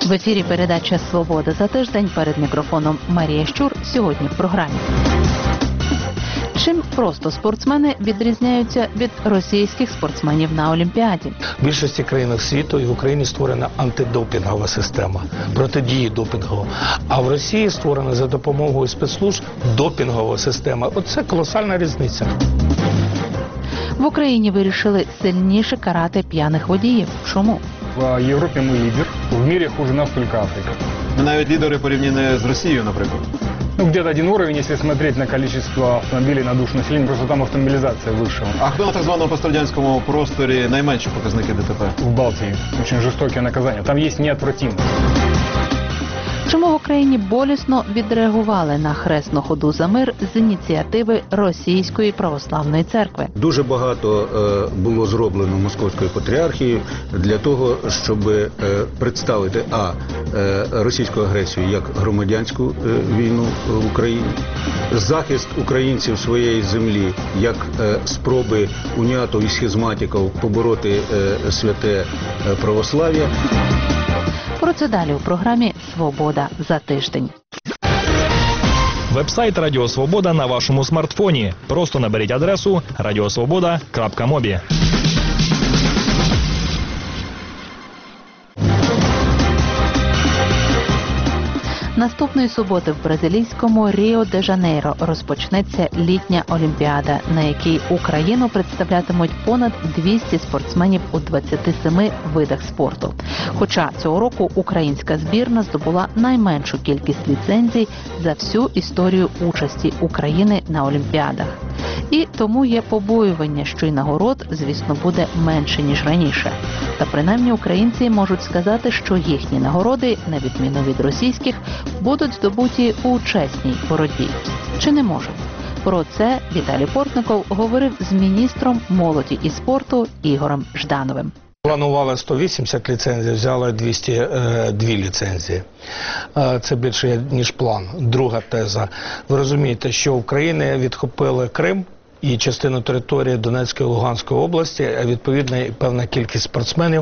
В ефірі передача «Свобода за тиждень». Перед мікрофоном Марія Щур. Сьогодні в програмі. Чим просто спортсмени відрізняються від російських спортсменів на Олімпіаді? В більшості країн світу і в Україні створена антидопінгова система, протидії допінгу. А в Росії створена за допомогою спецслужб допінгова система. Оце колосальна різниця. В Україні вирішили сильніше карати п'яних водіїв. Чому? В Європі ми лідер, в мірі хуже нас тільки Африка. Ми навіть лідери порівняні з Росією, наприклад. Ну, где-то один уровень, если смотреть на количество автомобилей на душу населения, просто там автомобилизация выше. А хто на так званому пострадянському просторі найменші показники ДТП? В Балтии очень жестокие наказания. Там есть неотвратимость. Чому в Україні болісно відреагували на хресну ходу за мир з ініціативи Російської православної церкви? Дуже багато було зроблено Московською патріархією для того, щоб представити російську агресію як громадянську війну в Україні, захист українців своєї землі як спроби уніатів і схизматиків побороти святе православ'я. Про це далі у програмі «Свобода за тиждень». Веб-сайт Радіо Свобода на вашому смартфоні. Просто наберіть адресу radiosvoboda.mobi. Наступної суботи в бразилійському Ріо-де-Жанейро розпочнеться літня Олімпіада, на якій Україну представлятимуть понад 200 спортсменів у 27 видах спорту. Хоча цього року українська збірна здобула найменшу кількість ліцензій за всю історію участі України на Олімпіадах. І тому є побоювання, що й нагород, звісно, буде менше, ніж раніше. Та принаймні українці можуть сказати, що їхні нагороди, на відміну від російських, будуть здобуті у чесній боротьбі. Чи не можуть? Про це Віталій Портников говорив з міністром молоді і спорту Ігорем Ждановим. Планували 180 ліцензій, взяли 202 ліцензії. Це більше, ніж план. Друга теза. Ви розумієте, що в Україні відхопили Крим і частину території Донецької і Луганської області, а відповідно і певна кількість спортсменів,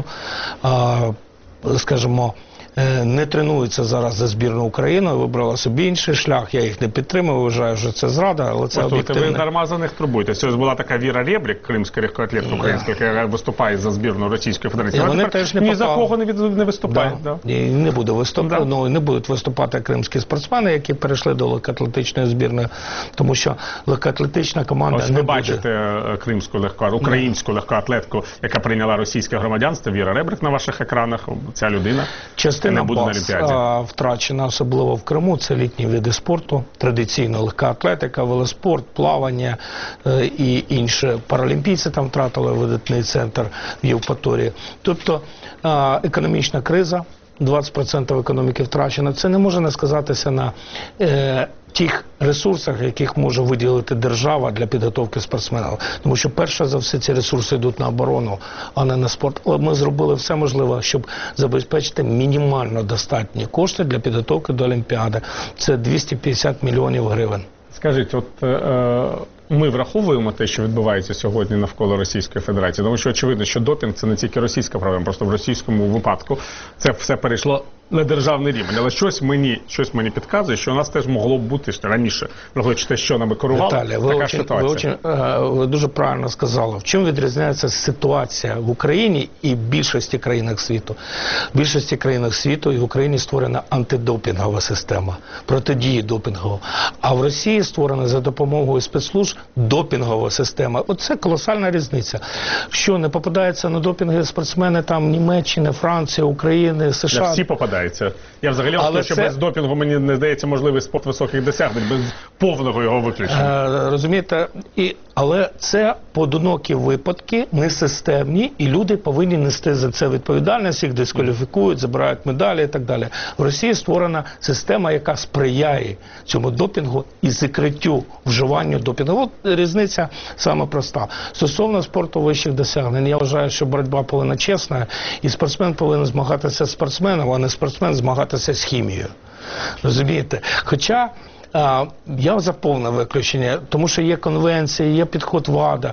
скажімо, не тренуються зараз за збірну України, вибрала собі інший шлях, я їх не підтримую, вважаю, що це зрада, але це об'єктивне. Ви дарма за них турбуєтесь. Ось була така Віра Рєбрік, кримська легкоатлетка українська, яка виступає за збірну Російської Федерації. Вони теж не ні за кого не виступають. Да. І не буде виступати, не будуть виступати кримські спортсмени, які перейшли до легкоатлетичної збірної, тому що легкоатлетична команда ось не ви буде. бачите кримську українську легкоатлетку, яка прийняла російське громадянство, Віра Рєбрік на ваших екранах, ця людина. Частина баз втрачена, особливо в Криму, це літні види спорту, традиційно легка атлетика, велоспорт, плавання і інше. Паралімпійці там втратили видатний центр в Євпаторії. Тобто економічна криза, 20% економіки втрачено. Це не може не сказатися на тих ресурсах, яких може виділити держава для підготовки спортсменів. Тому що перше за все ці ресурси йдуть на оборону, а не на спорт. Але ми зробили все можливе, щоб забезпечити мінімально достатні кошти для підготовки до Олімпіади. Це 250 мільйонів гривень. Скажіть, от ми враховуємо те, що відбувається сьогодні навколо Російської Федерації, тому що очевидно, що допінг – це не тільки російська проблема, просто в російському випадку це все перейшло на державний рівень. Але щось мені підказує, що у нас теж могло б бути раніше, враховуючи те, що нами керувало, така ситуація. Ви дуже правильно сказали. В чому відрізняється ситуація в Україні і в більшості країнах світу? В більшості країнах світу і в Україні створена антидопінгова система, протидії допінгу. А в Росії створена за допомогою спецслужб допінгова система. Оце колосальна різниця. Що не попадаються на допінги спортсмени там Німеччини, Франції, України, США? Всі попадаються. Я взагалі вважаю, що без допінгу, мені не здається, можливий спорт високих досягнень, без повного його виключення. Розумієте? Але це поодинокі випадки, не системні, і люди повинні нести за це відповідальність, їх дискваліфікують, забирають медалі і так далі. В Росії створена система, яка сприяє цьому допінгу і закриттю вживанню допінгу. От різниця саме проста. Стосовно спорту вищих досягнень, я вважаю, що боротьба повинна чесна, і спортсмен повинен змагатися з спортсменом, а не спортсмен змагатися з хімією. Розумієте? Хоча я за повне виключення, тому що є конвенції, є підход ВАДА,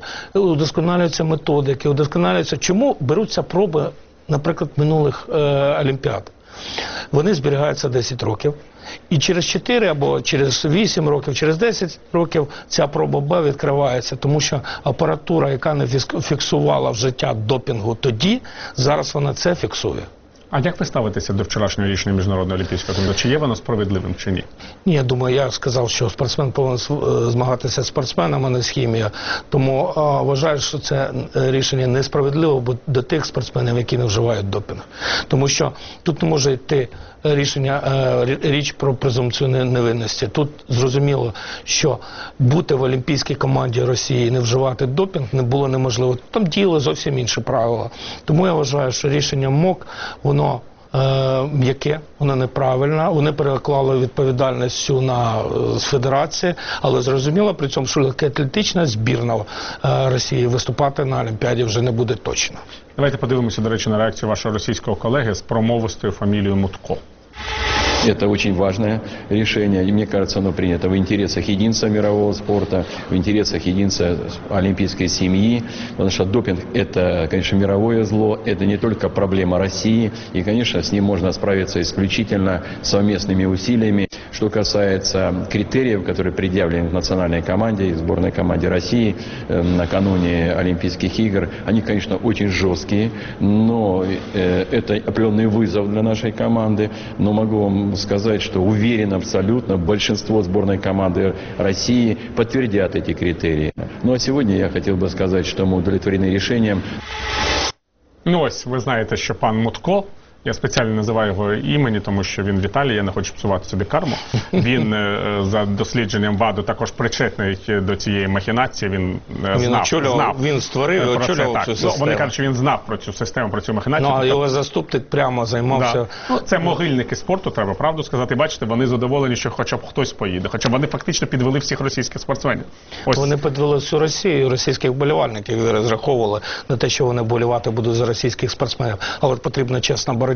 удосконалюються методики, удосконалюються. Чому беруться проби, наприклад, минулих Олімпіад? вони зберігаються 10 років. І через 4 або через 8 років, через 10 років ця проба Б відкривається, тому що апаратура, яка не фіксувала вжиття допінгу тоді, зараз вона це фіксує. А як ви ставитеся до вчорашнього рішення Міжнародного олімпійського комітету? Чи є воно справедливим, чи ні? Ні, я думаю, я сказав, що спортсмен повинен змагатися з спортсменом, а не з хімією. Тому вважаю, що це рішення несправедливо до тих спортсменів, які не вживають допінг. Тому що тут не може йти річ про презумпцію невинності. Тут зрозуміло, що бути в олімпійській команді Росії і не вживати допінг не було неможливо. Там діяли зовсім інші правила. Тому я вважаю, що рішення МОК, воно м'яке, воно неправильне. Вони переклали відповідальність всю на федерації, але зрозуміло при цьому, що легкоатлетична збірна Росії виступати на Олімпіаді вже не буде точно. Давайте подивимося, до речі, на реакцію вашого російського колеги з промовистою фамілією Мутко. Это очень важное решение, и мне кажется, оно принято в интересах единства мирового спорта, в интересах единства олимпийской семьи, потому что допинг – это, конечно, мировое зло, это не только проблема России, и, конечно, с ним можно справиться исключительно совместными усилиями. Что касается критериев, которые предъявлены в национальной команде и сборной команде России накануне Олимпийских игр, они, конечно, очень жесткие, но это определенный вызов для нашей команды, но могу вам сказать, что уверен абсолютно, большинство сборной команды России подтвердят эти критерии. Ну а сегодня я хотел бы сказать, что мы удовлетворены решением. Ну ось, ви знаєте, що пан Мутко, я спеціально називаю його імені, тому що він в Італії, я не хочу псувати собі карму. Він за дослідженням ВАДА також причетний до цієї махінації, він знав. Він створив і очолював цю систему. Вони кажуть, що він знав про цю систему, про цю махінацію. Ну, а його заступник прямо займався. Да. Ну, це могильники спорту, треба правду сказати. Бачите, вони задоволені, що хоча б хтось поїде. Хоча вони фактично підвели всіх російських спортсменів. Ось. Вони підвели всю Росію, російських вболівальників, і розраховували на те, що вони вболівати будуть за російських спортсменів. Але потрібна чесна боротьба.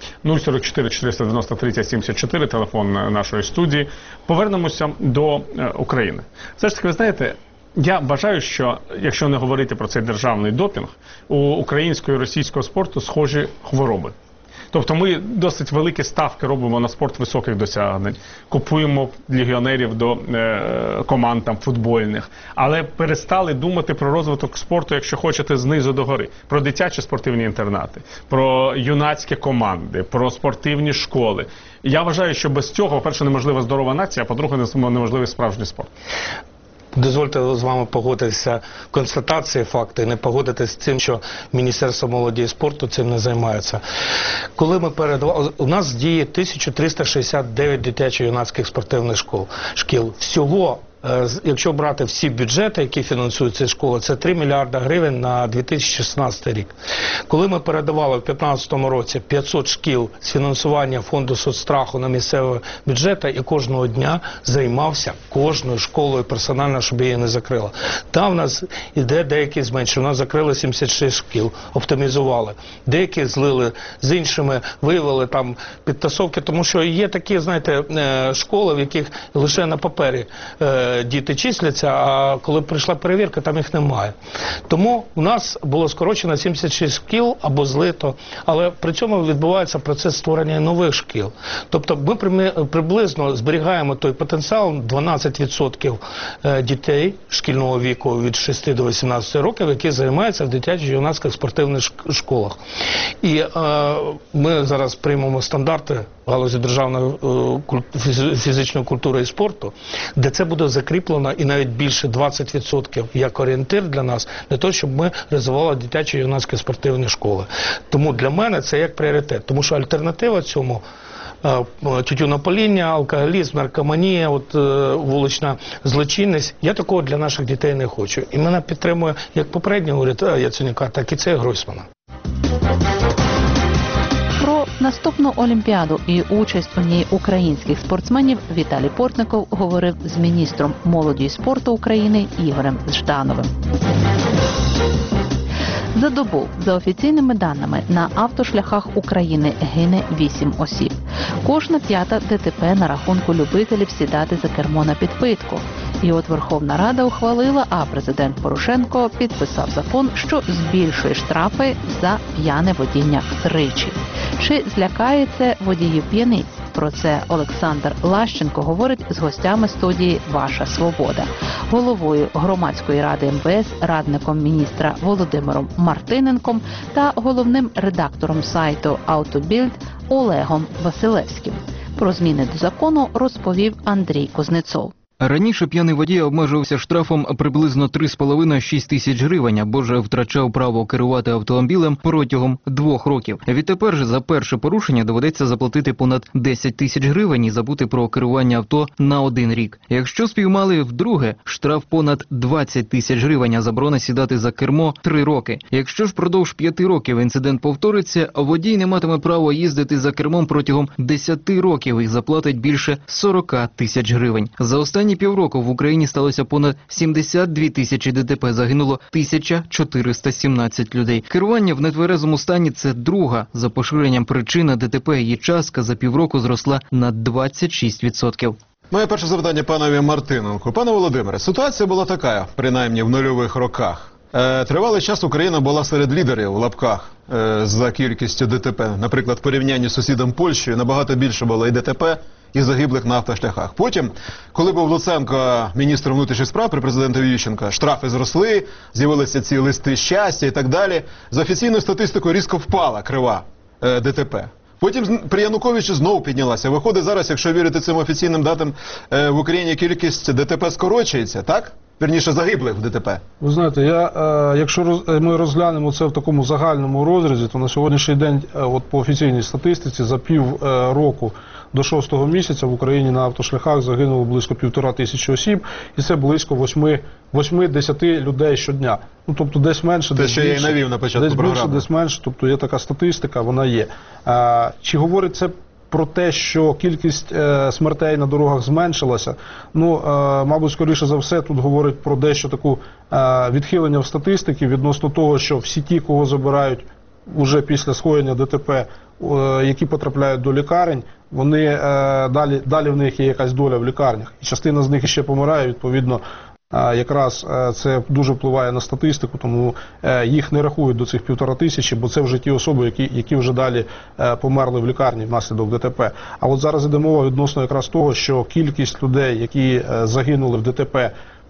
044 490 30 74, телефон нашої студії. Повернемося до України. Все ж таки, ви знаєте, я вважаю, що, якщо не говорити про цей державний допінг, у українського і російського спорту схожі хвороби. Тобто ми досить великі ставки робимо на спорт високих досягнень, купуємо легіонерів до команд там футбольних, але перестали думати про розвиток спорту, якщо хочете, знизу до гори. Про дитячі спортивні інтернати, про юнацькі команди, про спортивні школи. Я вважаю, що без цього, по-перше, неможлива здорова нація, а по-друге, неможливий справжній спорт. Дозвольте з вами погодитися в констатації факту і не погодитися з тим, що Міністерство молоді і спорту цим не займається. Коли ми у нас діє 1369 дитячо-юнацьких спортивних шкіл. Всього, якщо брати всі бюджети, які фінансують ці школи, це 3 мільярда гривень на 2016 рік. Коли ми передавали в 2015 році 500 шкіл з фінансування фонду соцстраху на місцеві бюджети, і кожного дня займався кожною школою персонально, щоб її не закрили. Там в нас іде деякі зменшили. У нас закрили 76 шкіл, оптимізували. Деякі злили з іншими, виявили там підтасовки, тому що є такі, знаєте, школи, в яких лише на папері діти числяться, а коли прийшла перевірка, там їх немає. Тому у нас було скорочено 76 шкіл або злито, але при цьому відбувається процес створення нових шкіл. Тобто ми приблизно зберігаємо той потенціал, 12% дітей шкільного віку від 6 до 18 років, які займаються в дитячо-юнацьких спортивних школах. І ми зараз приймемо стандарти в галузі державної фізичної культури і спорту, де це буде закріплено і навіть більше 20% як орієнтир для нас, для того, щоб ми розвивали дитячо-юнацькі спортивні школи. Тому для мене це як пріоритет, тому що альтернатива цьому тютюнопаління, алкоголізм, наркоманія, вулична злочинність. Я такого для наших дітей не хочу. І мене підтримує як попередній уряд Яценюка, так і цей Гройсмана. Про наступну Олімпіаду і участь у ній українських спортсменів Віталій Портников говорив з міністром молоді і спорту України Ігорем Ждановим. За добу, за офіційними даними, на автошляхах України гине 8 осіб. Кожна п'ята ДТП на рахунку любителів сідати за кермо на підпитку. І от Верховна Рада ухвалила, а президент Порошенко підписав закон, що збільшує штрафи за п'яне водіння втричі. Чи злякає це водіїв п'яниць? Про це Олександр Лащенко говорить з гостями студії «Ваша свобода», головою громадської ради МВС, радником міністра Володимиром Мартиненком та головним редактором сайту «Автобільд» Олегом Василевським. Про зміни до закону розповів Андрій Кузнецов. Раніше п'яний водій обмежувався штрафом приблизно 3,5-6 тисяч гривень, або ж втрачав право керувати автомобілем протягом 2 років. Відтепер же за перше порушення доведеться заплатити понад 10 тисяч гривень і забути про керування авто на 1 рік. Якщо спіймали вдруге, штраф понад 20 тисяч гривень, а заборона сідати за кермо 3 роки. Якщо ж впродовж 5 років інцидент повториться, водій не матиме права їздити за кермом протягом 10 років і заплатить більше 40 тисяч гривень. За останні півроку в Україні сталося понад 72 тисячі ДТП, загинуло 1417 людей. Керування в нетверезому стані – це друга за поширенням причина ДТП. Її частка за півроку зросла на 26%. Моє перше запитання панові Мартиненку. Пане Володимире, ситуація була така, принаймні в нульових роках. Тривалий час Україна була серед лідерів, в лапках, за кількістю ДТП. Наприклад, в порівнянні з сусідом Польщею набагато більше було і ДТП, і загиблих на автошляхах. Потім, коли був Луценко міністром внутрішніх справ при президентові Ющенка, штрафи зросли, з'явилися ці листи щастя і так далі. За офіційною статистикою різко впала крива ДТП. Потім при Януковичі знову піднялася. Виходить зараз, якщо вірити цим офіційним датам, в Україні кількість ДТП скорочується, так? Вірніше, загиблих в ДТП. Ви знаєте, якщо ми розглянемо це в такому загальному розрізі, то на сьогоднішній день от по офіційній статистиці за півроку до 6-го місяця в Україні на автошляхах загинуло близько 1500 осіб, і це близько 8-10 людей щодня. Ну, тобто десь менше, десь більше. Те, що я і навів на початку програми. Десь більше, десь менше, тобто є така статистика, вона є. Чи говорить це про те, що кількість смертей на дорогах зменшилася? Ну, мабуть, скоріше за все, тут говорить про дещо таку відхилення в статистиці відносно того, що всі ті, кого забирають уже після скоєння ДТП, які потрапляють до лікарень, вони далі в них є якась доля в лікарнях. І частина з них ще помирає, відповідно, якраз це дуже впливає на статистику, тому їх не рахують до цих 1500, бо це вже ті особи, які вже далі померли в лікарні внаслідок ДТП. А от зараз йде мова відносно якраз того, що кількість людей, які загинули в ДТП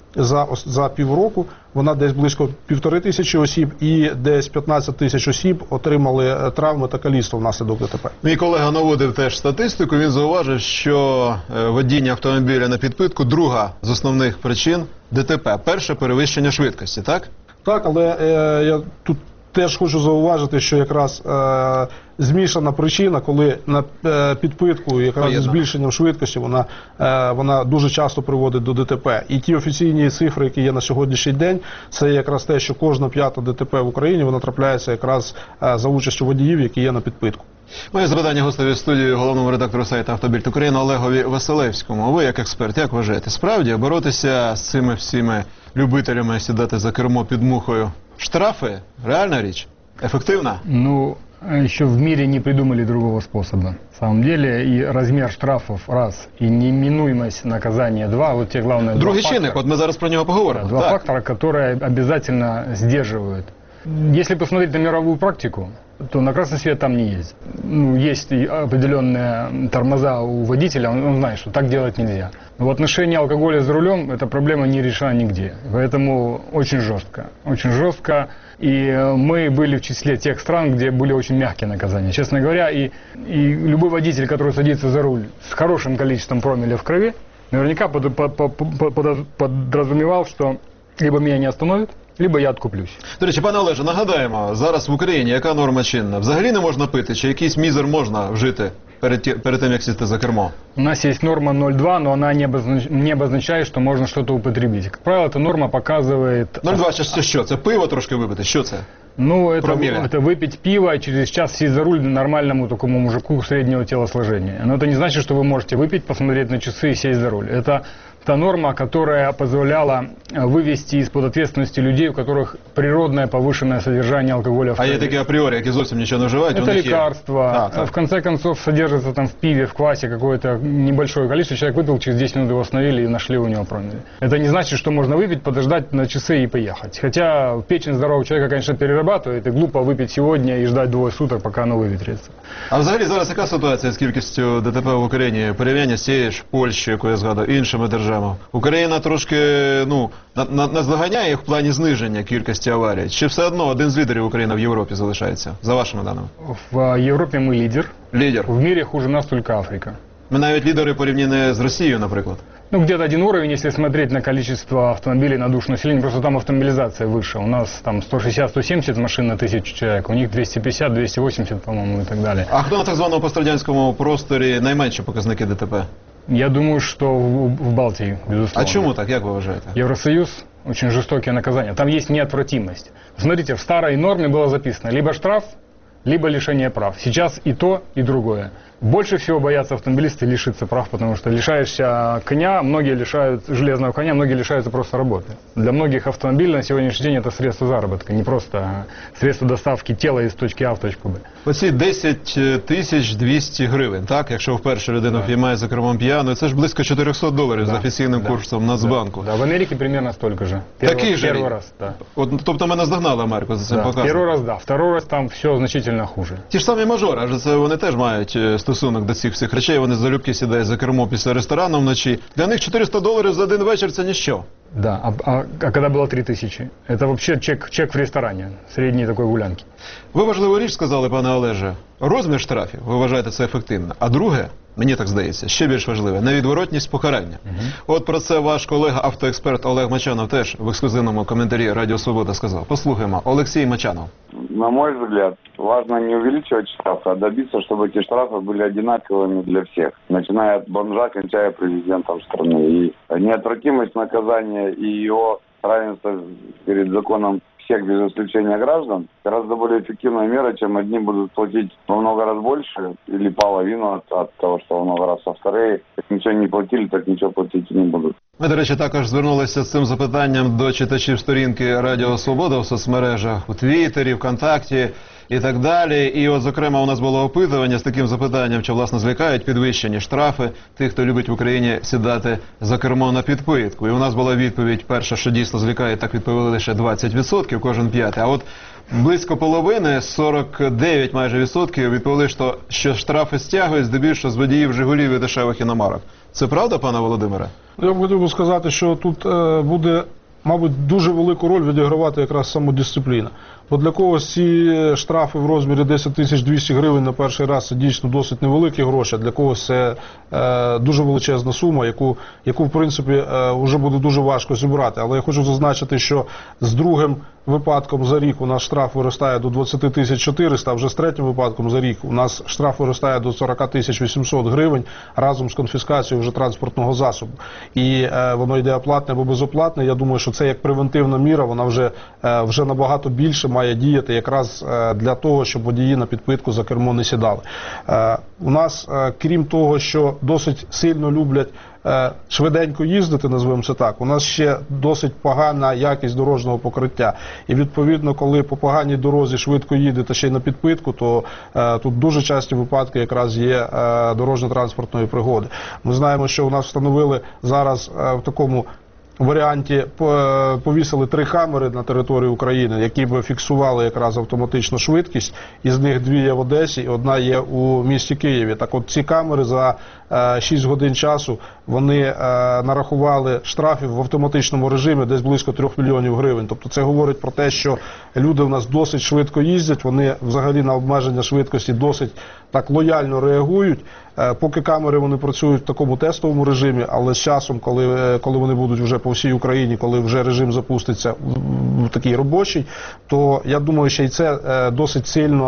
за півроку, вона десь близько 1500 осіб, і десь 15 тисяч осіб отримали травми та каліцтво внаслідок ДТП. Мій колега наводив теж статистику, він зауважив, що водіння автомобіля на підпитку – друга з основних причин ДТП. Перше – перевищення швидкості, так? Так, але я тут теж хочу зауважити, що якраз змішана причина, коли на підпитку якраз зі збільшенням швидкості вона дуже часто приводить до ДТП. І ті офіційні цифри, які є на сьогоднішній день, це якраз те, що кожна 5-та ДТП в Україні, вона трапляється якраз за участю водіїв, які є на підпитку. Моє запитання гостеві студії, головному редактору сайту «Автобільд Україна» Олегові Василевському. Ви, як експерт, як вважаєте, справді боротися з цими всіми любителями сідати за кермо під мухою? Штрафи – реальна річ? Ефективна? Ну, еще в мире не придумали другого способа. На самом деле, и размер штрафов – раз, и неминуемость наказания – два. Вот те главные Другий чинник, от ми зараз про нього поговоримо. Два фактора, которые обязательно сдерживают. Если посмотреть на мировую практику, то на красный свет там не ездит. Ну, есть определенные тормоза у водителя, он знает, что так делать нельзя. Но в отношении алкоголя за рулем эта проблема не решена нигде. Поэтому очень жестко. Очень жестко. И мы были в числе тех стран, где были очень мягкие наказания. Честно говоря, и любой водитель, который садится за руль с хорошим количеством промилле в крови, наверняка подразумевал, что либо меня не остановят, либо я откуплюсь. До речі, пане Олеже, нагадаємо, зараз в Україні яка норма чинна? Взагалі не можна пити, чи якийсь мізер можна вжити перед тим, як сісти за кермо? У нас есть норма 0,2, но она не обозначает, что можно что-то употребить. Как правило, эта норма показывает... 0,2 це що? Це пиво трошки випити? Що це? Ну, это выпить пиво, через час сесть за руль нормальному такому мужику среднего телосложения. Но это не значит, что вы можете выпить, посмотреть на часы и сесть за руль. Это та норма, которая позволяла вывести из-под ответственности людей, у которых природное повышенное содержание алкоголя в крови. А є такі апріорі, які зовсім нічого не вживають? Это лекарства. Да. В конце концов, содержится там в пиве, в квасе какое-то небольшое количество. Человек выпил, через 10 минут его остановили и нашли у него промилле. Это не значит, что можно выпить, подождать на часы и поехать. Хотя печень здорового человека, конечно, перерабатывает, и глупо выпить сегодня и ждать 2 суток, пока оно вывітриться. А взагалі зараз яка ситуація з кількістю ДТП в Україні? Порівняння з тією ж Польщею, яку я згадав, іншими державами. Україна трошки, наздоганяє їх в плані зниження кількості аварій. Чи все одно один з лідерів України в Європі залишається, за вашими даними? В Європі ми лідер. Лідер. В мире хуже нас только Африка. Ми навіть лідери порівняні з Росією, наприклад. Где-то один уровень, если смотреть на количество автомобилей на душу населения, просто там автомобилизация выше. У нас там 160-170 машин на 1000 человек, у них 250-280, по-моему, и так далее. А хто на так званому пострадянському просторі найменші показники ДТП? Я думаю, что в Балтии, безусловно. А чому так, як ви вважаєте? Евросоюз, очень жестокие наказания. Там есть неотвратимость. Смотрите, в старой норме было записано либо штраф, либо лишение прав. Сейчас и то, и другое. Больше всего боятся автомобилисты лишиться прав, потому что лишаешься коня, многие лишают железного коня, многие лишаются просто работы. Для многих автомобиль на сегодняшний день это средство заработка, не просто средство доставки тела из точки А в точку Б. Оці 10 200 гривень, так? Якщо вперше людину піймає за кермом п'яною, це ж близько $400 за офіційним курсом Нацбанку. Да, в Америке примерно столько же. Первый раз, да. Тобто ми наздогнали Америку за цим показом? Первый раз, да. Второй раз там все значительно хуже. Ті ж самі мажори, адже це вони теж мають стосунок до цих всіх речей, вони залюбки сідають за кермо після ресторану вночі. Для них $400 за один вечір – це ніщо. Да, а когда было 3000? Это вообще чек в ресторане, средней такой гулянки. Ви важливу річ сказали, пане Олеже. Розмір штрафів, ви вважаєте це ефективно. А друге, мені так здається, ще більш важливе – невідворотність покарання. От про це ваш колега-автоексперт Олег Мачанов теж в ексклюзивному коментарі Радіо Свобода сказав. Послухаємо. Олексій Мачанов. На мой взгляд, важно не увеличивать штрафы, а добиться, чтобы эти штрафы были одинаковыми для всех, начиная от бомжа, кончая президентом страны. И неотвратимость наказания и его равенство перед законом всех без исключения граждан гораздо более эффективная мера, чем одни будут платить во много раз больше или половину от того, что во много раз, а вторые как ничего не платили, так ничего платить не будут. Ми, до речі, також звернулися з цим запитанням до читачів сторінки Радіо Свобода в соцмережах, у Твіттері, ВКонтакті і так далі. І от, зокрема, у нас було опитування з таким запитанням, чи, власне, злякають підвищені штрафи тих, хто любить в Україні сідати за кермо на підпитку. І у нас була відповідь перша, що дійсно злякає, так відповіли лише 20%, кожен п'ятий. А от близько половини, 49 майже відсотків, відповіли, що штрафи стягують здебільшого з водіїв «Жигулів» і дешевих іномарок. Це правда, пане Володимире? Я б хотів сказати, що тут буде, мабуть, дуже велику роль відігравати якраз самодисципліна. Бо для когось ці штрафи в розмірі 10 200 гривень на перший раз – це дійсно досить невеликі гроші, а для когось це дуже величезна сума, яку в принципі, вже буде дуже важко зібрати. Але я хочу зазначити, що з другим випадком за рік у нас штраф виростає до 20 400, а вже з третім випадком за рік у нас штраф виростає до 40 800 гривень разом з конфіскацією вже транспортного засобу. І воно йде оплатне або безоплатне. Я думаю, що це як превентивна міра, вона вже набагато більше має діяти якраз для того, щоб водії на підпитку за кермо не сідали. У нас, крім того, що досить сильно люблять швиденько їздити, назвемо це так, у нас ще досить погана якість дорожнього покриття. І відповідно, коли по поганій дорозі швидко їдете ще й на підпитку, то тут дуже часті випадки якраз є дорожньо-транспортної пригоди. Ми знаємо, що у нас встановили зараз в такому варіанті, повісили 3 камери на території України, які б фіксували якраз автоматичну швидкість. Із них 2 є в Одесі і 1 є у місті Києві. Так от ці камери за 6 годин часу вони нарахували штрафів в автоматичному режимі десь близько 3 мільйонів гривень. Тобто це говорить про те, що люди в нас досить швидко їздять, вони взагалі на обмеження швидкості досить так лояльно реагують. Поки камери вони працюють в такому тестовому режимі, але з часом, коли вони будуть вже по всій Україні, коли вже режим запуститься в такий робочий, то я думаю, що і це досить сильно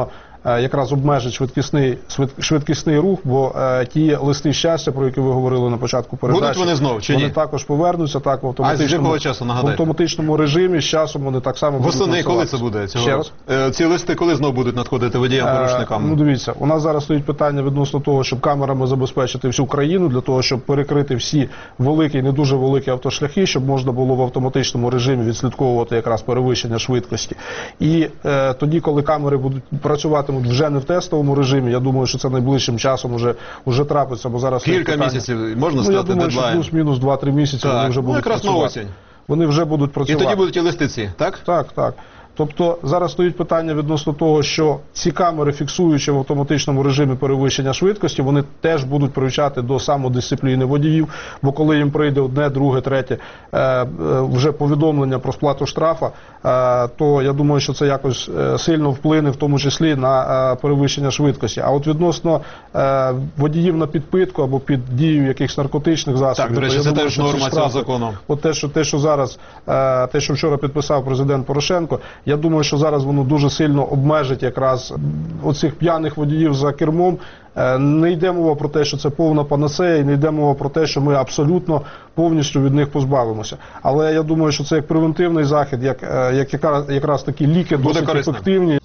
якраз обмежить швидкісний рух, бо ті листи щастя, про які ви говорили на початку передачі, будуть вони знову чи ні? Вони також повернуться, так, в автоматичному режимі, з часом вони так само будуть восени, коли це буде? Ще раз? Ці листи коли знову будуть надходити водіям-порушникам? Ну, дивіться, у нас зараз стоїть питання відносно того, щоб камерами забезпечити всю країну, для того, щоб перекрити всі великі і не дуже великі автошляхи, щоб можна було в автоматичному режимі відслідковувати якраз перевищення швидкості. І тоді, коли камери працюватимуть вже не в тестовому режимі, я думаю, що це найближчим часом вже трапиться, бо зараз... Кілька місяців, можна сказати, дедлайн? Я думаю, що плюс-мінус 2-3 місяці вони вже будуть якраз працювати. на осінь. Вони вже будуть працювати. І тоді будуть і листи ці, так? Так. Тобто зараз стоїть питання відносно того, що ці камери, фіксуючи в автоматичному режимі перевищення швидкості, вони теж будуть привчати до самодисципліни водіїв, бо коли їм прийде одне, друге, третє вже повідомлення про сплату штрафа, то я думаю, що це якось сильно вплине, в тому числі на перевищення швидкості. А от відносно водіїв на підпитку або під дією якихось наркотичних засобів... Так, до речі, це теж норма цього закону. От те, що зараз, те, що вчора підписав президент Порошенко, я думаю, що зараз воно дуже сильно обмежить якраз оцих п'яних водіїв за кермом. Не йде мова про те, що це повна панацея, і не йде мова про те, що ми абсолютно повністю від них позбавимося. Але я думаю, що це як превентивний захід, як якраз такі ліки досить ефективні.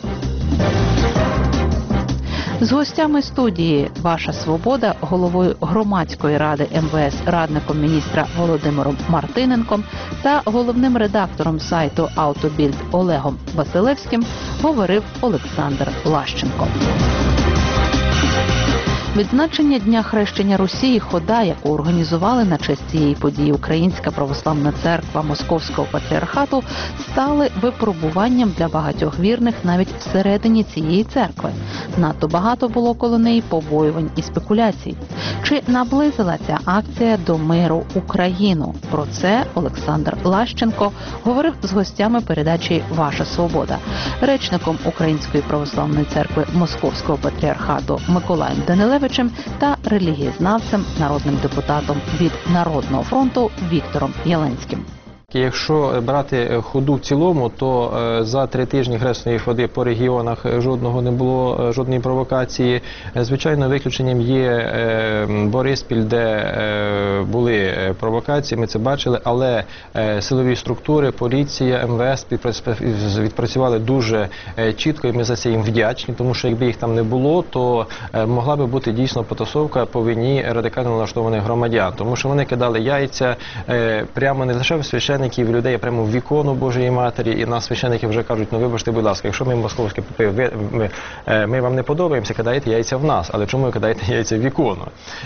З гостями студії «Ваша свобода», головою громадської ради МВС, радником міністра Володимиром Мартиненком та головним редактором сайту «Автобільд» Олегом Василевським говорив Олександр Лащенко. Відзначення Дня хрещення Русі і хода, яку організували на честь цієї події Українська православна церква Московського патріархату, стали випробуванням для багатьох вірних навіть всередині цієї церкви. Надто багато було коло неї побоювань і спекуляцій. Чи наблизила ця акція до миру Україну? Про це Олександр Лащенко говорив з гостями передачі «Ваша свобода», речником Української православної церкви Московського патріархату Миколаєм Данилевичем та релігієзнавцем, народним депутатом від Народного фронту Віктором Єленським. Якщо брати ходу в цілому, то за 3 тижні хресної ходи по регіонах жодного не було, жодної провокації. Звичайно, виключенням є Бориспіль, де були провокації, ми це бачили, але силові структури, поліція, МВС відпрацювали дуже чітко, і ми за це їм вдячні, тому що якби їх там не було, то могла би бути дійсно потасовка по вині радикально налаштованих громадян, тому що вони кидали яйця прямо не лише в священників, людей прямо в вікону Божої Матері, і нас священники вже кажуть, ну вибачте, будь ласка, якщо ми московські попи, ми вам не подобаємося, кидаєте яйця в нас, але чому ви кидаєте яйця в вікону?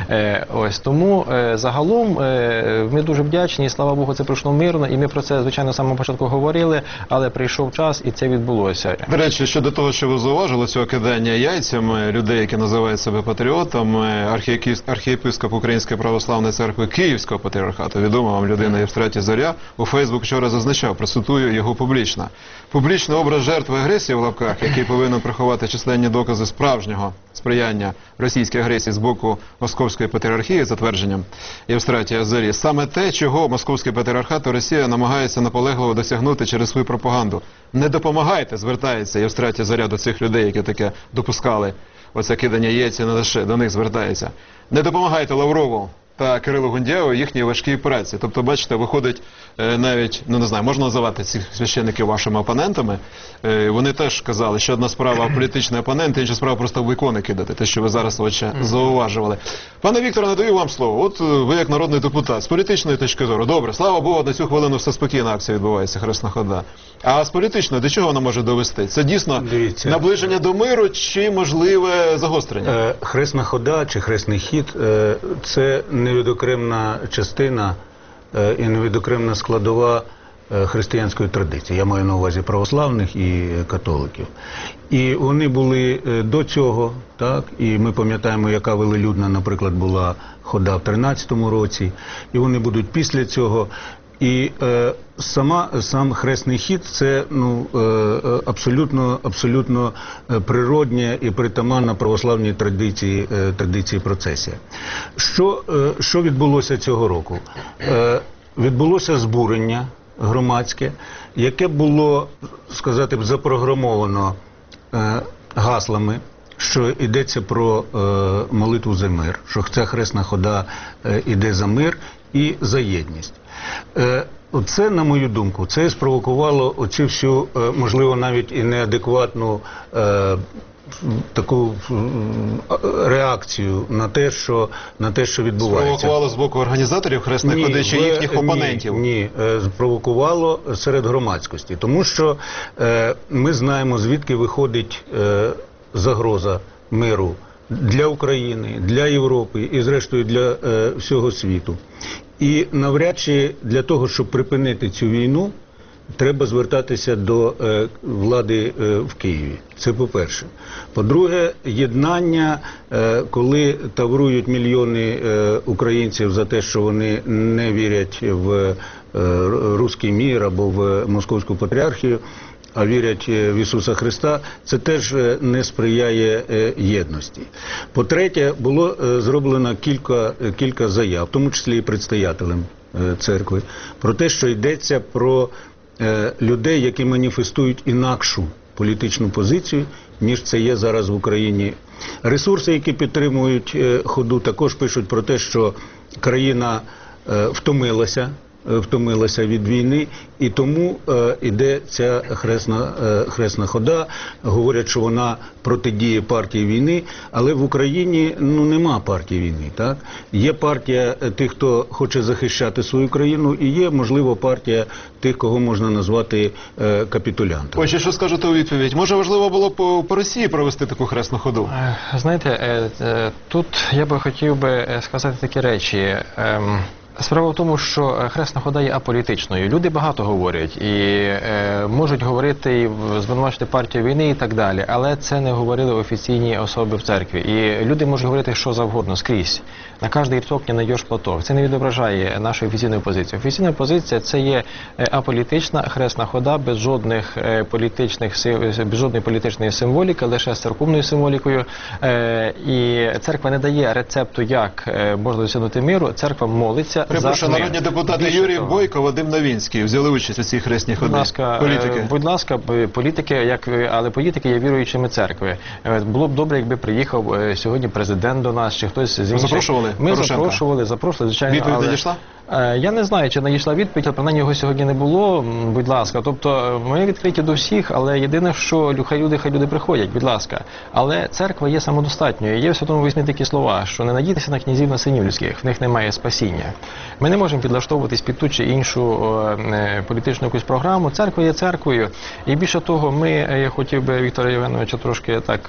Ось тому загалом ми дуже вдячні, і слава Богу, це пройшло мирно, і ми про це, звичайно, з самого початку говорили, але прийшов час, і це відбулося. До речі, щодо того, що ви зауважили, цього кидання яйцями людей, які називають себе патріотами, архієпископ Української православної церкви Київського патріархату, відома вам людина Євстратій Зоря, у Фейсбук вчора зазначав, процитую його публічно. Публічний образ жертви агресії в лапках, який повинен приховати численні докази справжнього сприяння російській агресії з боку Московської патріархії, за твердженням Євстратія Зорі, саме те, чого Московський патріархат і Росія намагається наполегливо досягнути через свою пропаганду. Не допомагайте, звертається Євстратія Зоря до цих людей, які таке допускали, оце кидання яйця на лише, до них звертається. Не допомагайте Лаврову та Кирилу Гундяєву їхній важкій праці. Тобто, бачите, виходить навіть, ну не знаю, можна називати цих священників вашими опонентами. Вони теж казали, що одна справа політичний опонент, інша справа просто в ікони кидати, те, що ви зараз зауважували. Пане Вікторе, надаю вам слово. От ви як народний депутат, з політичної точки зору, добре, слава Богу, на цю хвилину все спокійно, акція відбувається, хресна хода. А з політичної, до чого вона може довести? Це дійсно наближення до миру чи можливе загострення? Хресна хода чи хресний хід – це невідокремна частина і невідокремна складова християнської традиції. Я маю на увазі православних і католиків. І вони були до цього, так, і ми пам'ятаємо, яка велелюдна, наприклад, була хода в 13-му році, і вони будуть після цього. І сам хресний хід – це абсолютно природня і притаманна православній традиції процесія. Що відбулося цього року? Відбулося збурення громадське, яке було, сказати б, запрограмовано гаслами, що йдеться про молитву за мир, що ця хресна хода йде за мир і за єдність. Це, на мою думку, це спровокувало оцю всю, можливо, навіть і неадекватну таку реакцію на те, що відбувається. Спровокувало з боку організаторів хресної ходи чи їхніх опонентів? Ні, спровокувало серед громадськості. Тому що ми знаємо, звідки виходить загроза миру для України, для Європи і, зрештою, для всього світу. І навряд чи для того, щоб припинити цю війну, треба звертатися до влади в Києві. Це по-перше. По-друге, єднання, коли таврують мільйони українців за те, що вони не вірять в руський мір або в Московську патріархію, а вірять в Ісуса Христа, це теж не сприяє єдності. По-третє, було зроблено кілька заяв, в тому числі і предстоятелем церкви, про те, що йдеться про людей, які маніфестують інакшу політичну позицію, ніж це є зараз в Україні. Ресурси, які підтримують ходу, також пишуть про те, що країна втомилася від війни, і тому іде ця хресна хода. Говорять, що вона протидіє партії війни, але в Україні нема партії війни. Так? Є партія тих, хто хоче захищати свою країну, і є, можливо, партія тих, кого можна назвати капітулянтами. Ось, що скажете у відповідь? Може, важливо було по Росії провести таку хресну ходу? Знаєте, тут я би хотів сказати такі речі. Справа в тому, що хресна хода є аполітичною. Люди багато говорять і можуть говорити, і звинувачити партію війни і так далі, але це не говорили офіційні особи в церкві. І люди можуть говорити що завгодно, скрізь. На кожній цокні знайдеш платок. Це не відображає нашу офіційну позицію. Офіційна позиція – це є аполітична хресна хода без жодних без жодної політичної символіки, лише з церковною символікою. І церква не дає рецепту, як можна досягнути миру. Церква молиться. Припрошую, народні депутати Юрій Бойко, Вадим Новінський взяли участь у цій хресній ході. Будь ласка, політики, але політики є віруючими церкви. Було б добре, якби приїхав сьогодні президент до нас, чи хтось з інших. Запрошували? Ми запрошували, звичайно. Відповідь надійшла? Я не знаю, чи надійшла відповідь, але принаймні його сьогодні не було, будь ласка. Тобто, ми відкриті до всіх, але єдине, що хай люди приходять, будь ласка. Але церква є самодостатньою. Є в Святому Письмі такі слова, що не надійтеся на князів, на синів людських, в них немає спасіння. Ми не можемо підлаштовуватись під ту чи іншу політичну якусь програму. Церква є церквою. І більше того, я хотів би Віктора Євгеновича трошки так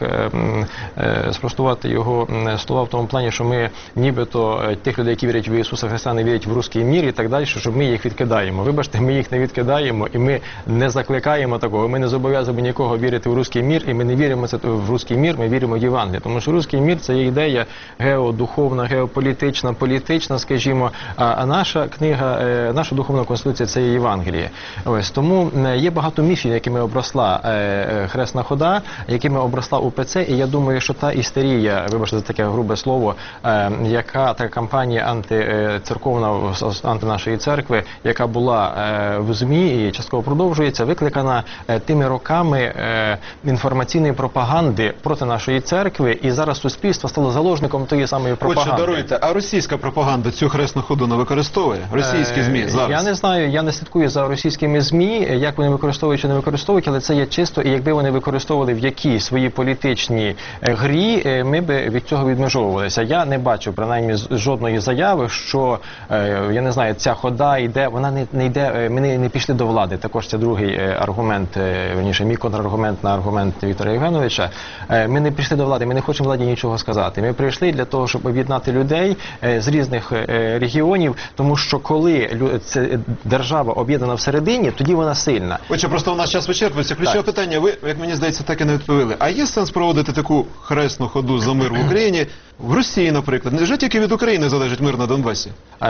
спростувати його слова в тому плані, що ми нібито тих людей, які вірять в Ісуса Христа, не вірять в руський мір і так далі, щоб ми їх відкидаємо. Вибачте, ми їх не відкидаємо і ми не закликаємо такого. Ми не зобов'язуємо нікого вірити в руський мір, і ми не віримо в руський мір, ми віримо в Євангеліє. Тому що руський мір – це є ідея геодуховна, геополітична, політична, скажімо, а наша книга, наша духовна конституція – це є Євангеліє. Ось, тому є багато міфів, якими обросла хресна хода, якими обросла УПЦ, і я думаю, що та істерія, вибачте за таке грубе слово, яка та кампанія антицерковна, анти нашої церкви, яка була в ЗМІ і частково продовжується, викликана тими роками інформаційної пропаганди проти нашої церкви, і зараз суспільство стало заложником тієї самої пропаганди. Отже, даруйте, а російська пропаганда цю хресну ходу не використовує? Російські ЗМІ зараз? Я не знаю, я не слідкую за російськими ЗМІ, як вони використовують чи не використовують, але це є чисто, і якби вони використовували в якій свої політичній грі, ми б від цього відмежовувалися. Я не бачу, принаймні, жодної заяви, що, я не знаю, ця хода йде, вона не йде, ми не пішли до влади. Також це другий аргумент, верніше, мій контраргумент на аргумент Віктора Євгеновича. Ми не пішли до влади, ми не хочемо владі нічого сказати. Ми прийшли для того, щоб об'єднати людей з різних регіонів, тому що коли держава об'єднана всередині, тоді вона сильна. Отже, просто у нас час вичерпується. Ключове питання, ви, як мені здається, так і не відповіли. А є сенс проводити таку хресну ходу за мир в Україні, в Росії, наприклад? Невже тільки від України залежить мир на Донбасі? Я вам скажу.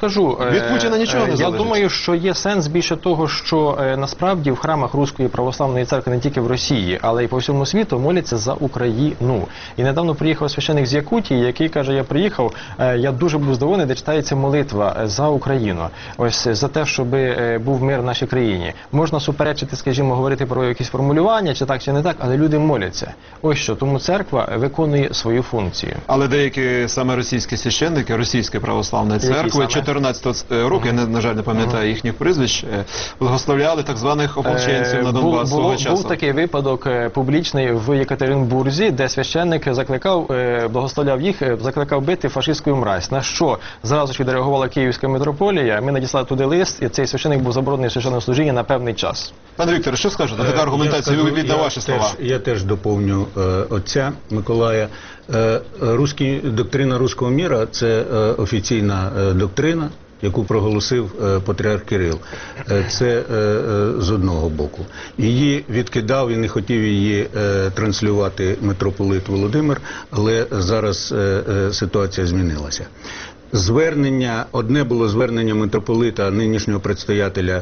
скажу. Від Путіна нічого не залежить? Я думаю, що є сенс більше того, що насправді в храмах Руської православної церкви не тільки в Росії, але й по всьому світу моляться за Україну. І недавно приїхав священик з Якутії, який каже, я приїхав, я дуже був здивований, де читається молитва за Україну. Ось за те, щоб був мир в нашій країні. Можна суперечити, скажімо, говорити про якісь формулювання, чи так, чи не так, але люди моляться. Ось що, тому церква виконує свою функцію. Але деякі саме російські священники, Російської православної церкви, 14 року, я, на жаль, не пам'ятаю їхніх прізвищ, благословляли так званих ополченців на Донбас свого часу. Був такий випадок публічний в Єкатеринбурзі, де священник закликав, благословляв їх, закликав бити фашистську мразь. На що зразу ж відреагувала Київська митрополія, ми надіслали туди лист, і цей священник був заборонений священного служіння на певний час. Пане Вікторе, що скажете на таку аргументацію, відповідь на ваші слова? Я теж доповню отця Миколая. Доктрина руського міра – це офіційна доктрина, яку проголосив патріарх Кирил. Це з одного боку. Її відкидав і не хотів її транслювати митрополит Володимир, але зараз ситуація змінилася. Одне було звернення митрополита, нинішнього предстоятеля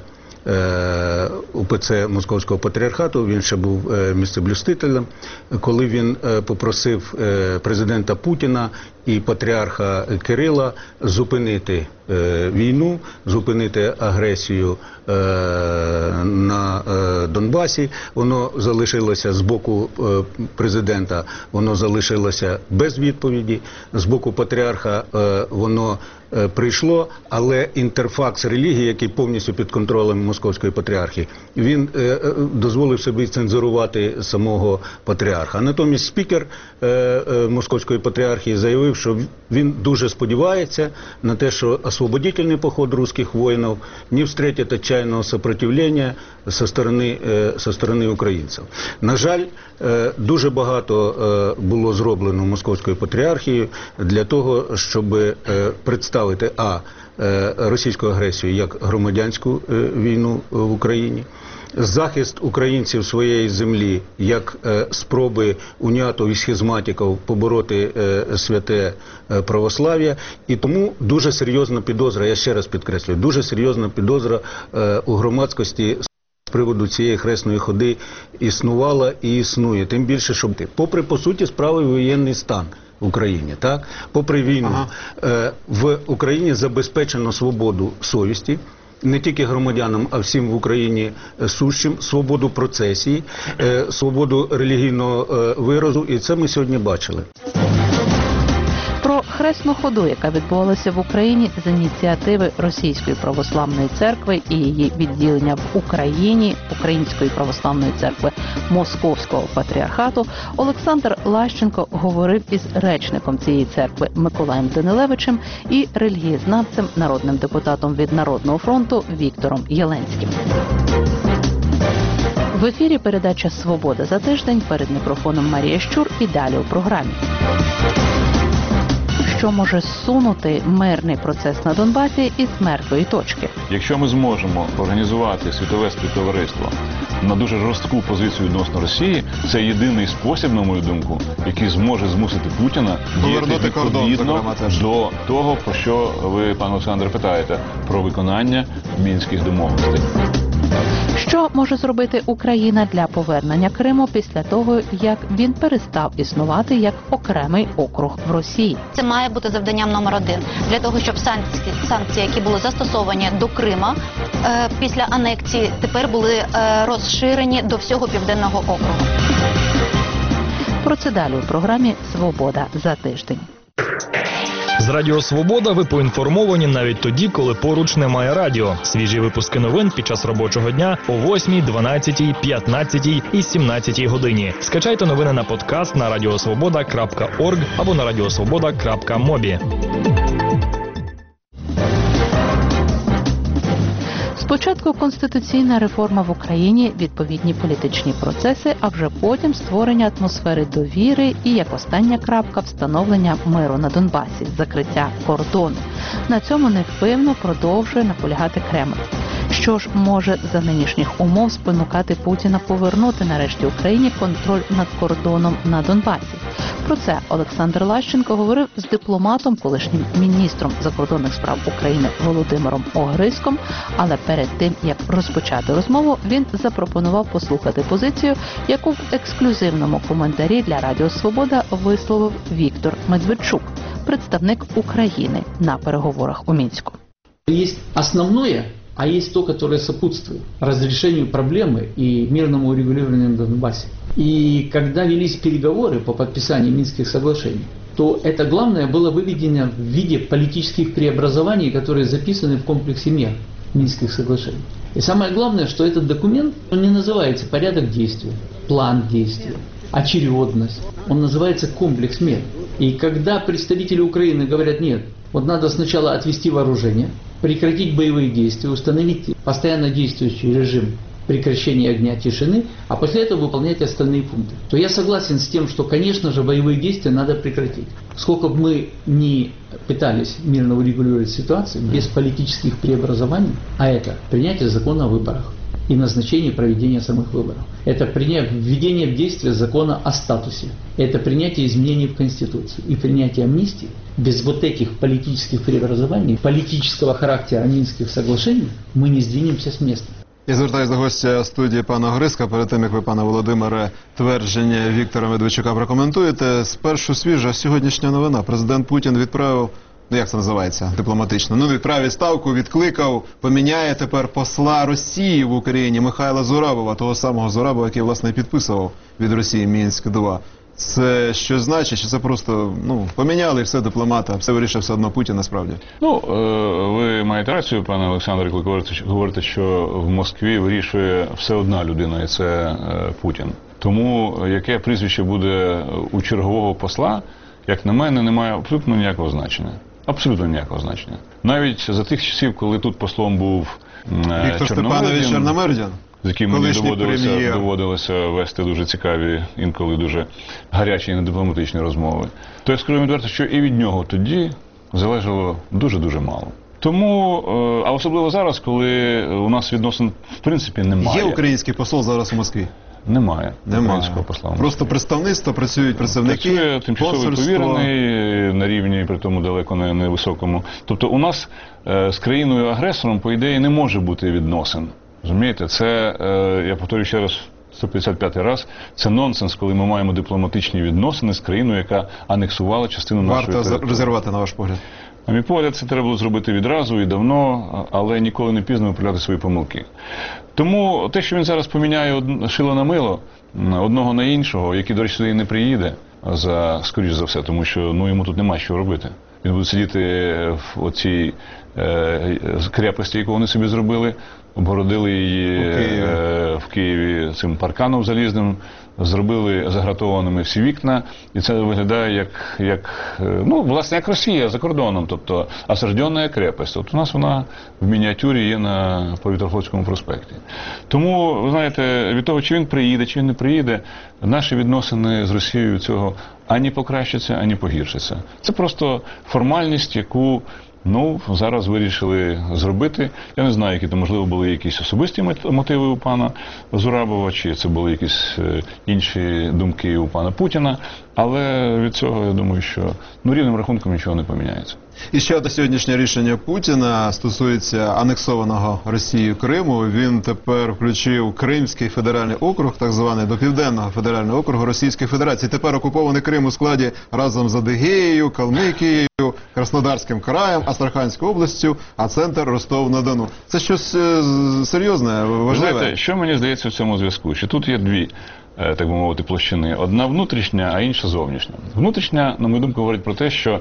УПЦ Московського патріархату, він ще був місцеблюстителем, коли він попросив президента Путіна і патріарха Кирила зупинити війну, зупинити агресію на Донбасі. Воно залишилося з боку президента, воно залишилося без відповіді, з боку патріарха воно прийшло, але інтерфакс релігії, який повністю під контролем Московської патріархії, він дозволив собі цензурувати самого патріарха. Натомість спікер Московської патріархії заявив, що він дуже сподівається на те, що освободительний поход русских воїнів не встретить отчаянного сопротивления со сторони українців. На жаль, дуже багато було зроблено Московською патріархією для того, щоб представити російську агресію як громадянську війну в Україні, захист українців своєї землі як спроби уніатів і схизматиків побороти святе православ'я. І тому дуже серйозна підозра, я ще раз підкреслюю, дуже серйозна підозра у громадськості з приводу цієї хресної ходи існувала і існує. Тим більше, що попри, по суті, справи воєнний стан в Україні, так? Попри війну, в Україні забезпечено свободу совісті, не тільки громадянам, а всім в Україні сущим, свободу процесії, свободу релігійного виразу, і це ми сьогодні бачили. Про хресну ходу, яка відбувалася в Україні з ініціативи Російської православної церкви і її відділення в Україні, Української православної церкви Московського патріархату, Олександр Лащенко говорив із речником цієї церкви Миколаєм Данилевичем і релігієзнавцем, народним депутатом від Народного фронту Віктором Єленським. В ефірі передача «Свобода за тиждень», перед мікрофоном Марія Щур і далі у програмі. Що може зсунути мирний процес на Донбасі із мертвої точки? Якщо ми зможемо організувати світове співтовариство на дуже жорстку позицію відносно Росії, це єдиний спосіб, на мою думку, який зможе змусити Путіна діяти відповідно до того, про що ви, пане Олександре, питаєте, про виконання Мінських домовленостей. Що може зробити Україна для повернення Криму після того, як він перестав існувати як окремий округ в Росії? Це має бути завданням номер один. Для того, щоб санкції, які були застосовані до Крима після анексії, тепер були розширені до всього Південного округу. Про це далі у програмі «Свобода за тиждень». З Радіо Свобода ви поінформовані навіть тоді, коли поруч немає радіо. Свіжі випуски новин під час робочого дня о 8, 12, 15 і 17 годині. Скачайте новини на подкаст на radiosvoboda.org або на radiosvoboda.mobi. Спочатку конституційна реформа в Україні, відповідні політичні процеси, а вже потім створення атмосфери довіри і, як остання крапка, встановлення миру на Донбасі, закриття кордону. На цьому невпинно продовжує наполягати Кремль. Що ж може за нинішніх умов спонукати Путіна повернути нарешті Україні контроль над кордоном на Донбасі? Про це Олександр Лащенко говорив з дипломатом, колишнім міністром закордонних справ України Володимиром Огризком, але перед тим, як розпочати розмову, він запропонував послухати позицію, яку в ексклюзивному коментарі для Радіо Свобода висловив Віктор Медведчук, представник України на переговорах у Мінську. Є основне, а есть то, которое сопутствует разрешению проблемы и мирному урегулированию на Донбассе. И когда велись переговоры по подписанию Минских соглашений, то это главное было выведено в виде политических преобразований, которые записаны в комплексе мер Минских соглашений. И самое главное, что этот документ, он не называется порядок действия, план действия, очередность. Он называется комплекс мер. И когда представители Украины говорят, нет, вот надо сначала отвести вооружение, прекратить боевые действия, установить постоянно действующий режим прекращения огня, тишины, а после этого выполнять остальные пункты, то я согласен с тем, что, конечно же, боевые действия надо прекратить. Сколько бы мы ни пытались мирно урегулировать ситуацию, без политических преобразований, а это принятие закона о выборах и назначение проведения самых выборов. Это введение в действие закона о статусе. Это принятие изменений в Конституцию и принятие амнистии. Без вот этих политических преобразований, политического характера Минских соглашений, мы не сдвинемся с места. Я звертаюся до гостя студії пана Огризка. Перед тим, як ви, пане Володимире, твердження Віктора Медведчука прокоментуєте, спершу свіжа сьогоднішня новина. Президент Путін відправив, як це називається дипломатично, відправив відставку, відкликав, поміняє тепер посла Росії в Україні Михайла Зурабова, того самого Зурабова, який, власне, підписував від Росії Мінськ-2. Це що значить, що це просто, поміняли і все дипломата, все вирішив все одно Путін насправді? Ви маєте рацію, пане Олександре, коли говорите, що в Москві вирішує все одна людина, і це Путін. Тому яке прізвище буде у чергового посла, як на мене, не має абсолютно ніякого значення. Абсолютно ніякого значення. Навіть за тих часів, коли тут послом був Віктор Степанович Чорномирдін, з яким мені доводилося вести дуже цікаві, інколи дуже гарячі і недипломатичні розмови, то я скажу відверто, що і від нього тоді залежало дуже-дуже мало. Тому, а особливо зараз, коли у нас відносин в принципі немає. Є український посол зараз у Москві? Немає українського посла. Просто представництво, працюють представники, працює тимчасовий повірений на рівні, при тому далеко не високому. Тобто у нас з країною-агресором, по ідеї, не може бути відносин. Розумієте, це, я повторюю ще раз, 155-й раз, це нонсенс, коли ми маємо дипломатичні відносини з країною, яка анексувала частину нашої території. Варто розірвати, на ваш погляд? На мій погляд, це треба було зробити відразу і давно, але ніколи не пізно виправляти свої помилки. Тому те, що він зараз поміняє шило на мило, одного на іншого, який, до речі, сюди не приїде, скоріш за все, тому що йому тут нема що робити. Він буде сидіти в оцій крепості, яку вони собі зробили, обгородили її в Києві цим парканом залізним, зробили загратованими всі вікна, і це виглядає власне, як Росія за кордоном, тобто осажденна крепость. От у нас вона в мініатюрі є на Повітрофлотському проспекті. Тому, ви знаєте, від того, чи він приїде, чи він не приїде, наші відносини з Росією цього ані покращаться, ані погіршаться. Це просто формальність, яку зараз вирішили зробити. Я не знаю, які там, можливо, були якісь особисті мотиви у пана Зурабова, чи це були якісь інші думки у пана Путіна, але від цього, я думаю, що рівним рахунком нічого не поміняється. І ще одне сьогоднішнє рішення Путіна стосується анексованого Росією Криму. Він тепер включив Кримський федеральний округ, так званий, до Південного федерального округу Російської Федерації. Тепер окупований Крим у складі разом з Адигеєю, Калмикією, Краснодарським краєм, Астраханською областю, а центр Ростов-на-Дону. Це щось серйозне, важливе? Знаєте, що мені здається в цьому зв'язку? Що тут є дві, так би мовити, площини. Одна внутрішня, а інша зовнішня. Внутрішня, на мою думку, говорить про те, що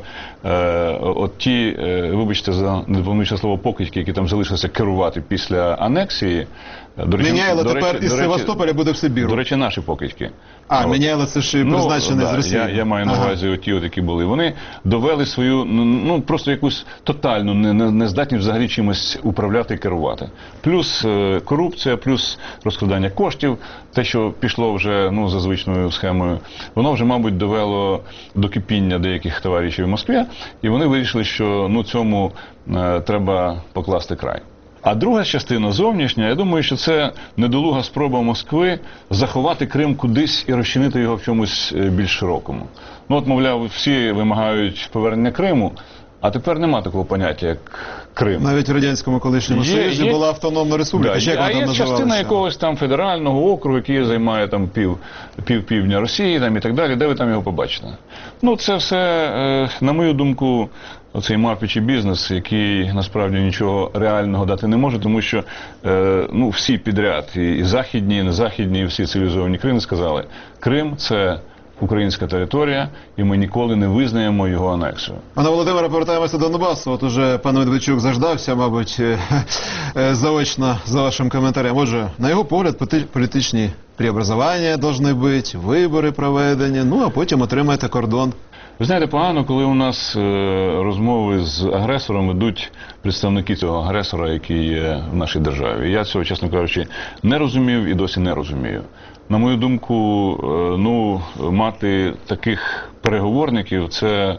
от ті, вибачте за недипломатичне слово, покидьки, які там залишилися керувати після анексії, Міняйло тепер із Севастополя буде в Сибіру. До речі, наші покидьки. Міняйло це ж призначений з Росії. Я маю на увазі ті, які були. Вони довели свою, просто якусь тотальну нездатність взагалі чимось управляти і керувати. Плюс корупція, плюс розкрадання коштів, те, що пішло вже за звичною схемою, воно вже, мабуть, довело до кипіння деяких товаришів в Москві, і вони вирішили, що цьому треба покласти край. А друга частина, зовнішня, я думаю, що це недолуга спроба Москви заховати Крим кудись і розчинити його в чомусь більш широкому. Ну от, мовляв, всі вимагають повернення Криму, а тепер нема такого поняття, як Крим. Навіть в Радянському колишньому Союзі була автономна республіка. Да, а є частина якогось там федерального округу, який займає там півдня Росії там, і так далі. Де ви там його побачите? Ну, це все, на мою думку, оцей мавпічий бізнес, який насправді нічого реального дати не може, тому що ну, всі підряд, і західні, і незахідні, і всі цивілізовані країни сказали, Крим – це українська територія, і ми ніколи не визнаємо його анексію. Пане Володимире, повертаємося до Донбасу. От уже пан Медведчук заждався, мабуть, заочно за вашим коментарем. Отже, на його погляд, політичні преобразування повинні бути, вибори проведені, ну а потім отримаєте кордон. Ви знаєте, погано, коли у нас розмови з агресором ведуть представники цього агресора, який є в нашій державі. Я цього, чесно кажучи, не розумів і досі не розумію. На мою думку, ну, мати таких переговорників – це,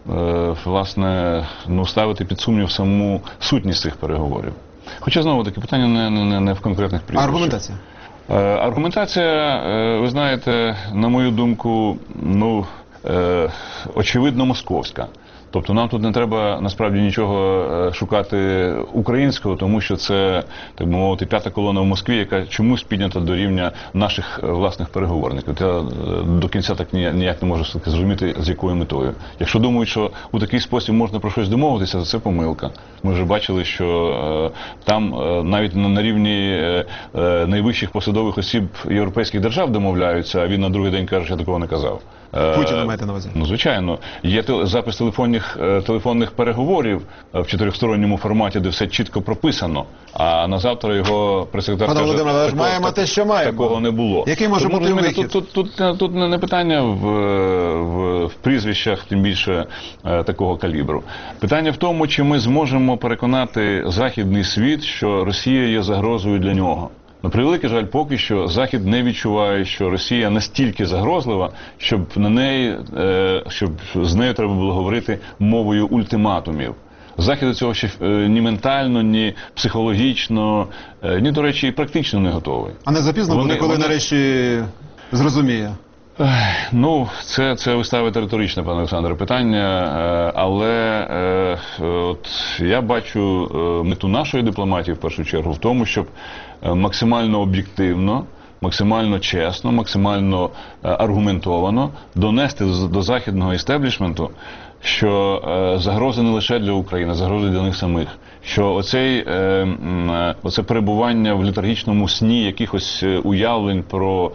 власне, ну, ставити під сумнів саму сутність цих переговорів. Хоча, знову-таки, питання не в конкретних прізвищах. Аргументація? Аргументація, ви знаєте, на мою думку, ну, очевидно московська. Тобто нам тут не треба насправді нічого шукати українського, тому що це, так би мовити, п'ята колона в Москві, яка чомусь піднята до рівня наших власних переговорників. Я до кінця так ніяк не можу зрозуміти, з якою метою. Якщо думають, що у такий спосіб можна про щось домовитися, то це помилка. Ми вже бачили, що там навіть на рівні найвищих посадових осіб європейських держав домовляються, а він на другий день каже, що я такого не казав. Путіна маєте на увазі? Ну, звичайно. Є запис телефонних переговорів в чотирьохсторонньому форматі, де все чітко прописано. А на завтра його прес-секретар каже, Володимире, але ж маємо те, що маємо. Такого не було. Який може бути вихід? Тут не питання в прізвищах, тим більше такого калібру. Питання в тому, чи ми зможемо переконати західний світ, що Росія є загрозою для нього. На превеликий жаль, поки що Захід не відчуває, що Росія настільки загрозлива, щоб з нею треба було говорити мовою ультиматумів. Захід до цього ще ні ментально, ні психологічно, ні, до речі, і практично не готовий. А не запізно буде, коли нарешті зрозуміє? Ну, це ви ставите риторичне, пане Олександре, питання, але от я бачу мету нашої дипломатії в першу чергу в тому, щоб максимально об'єктивно, максимально чесно, максимально аргументовано донести до західного істеблішменту, що загрози не лише для України, загрози для них самих. Що оце перебування в летаргічному сні якихось уявлень про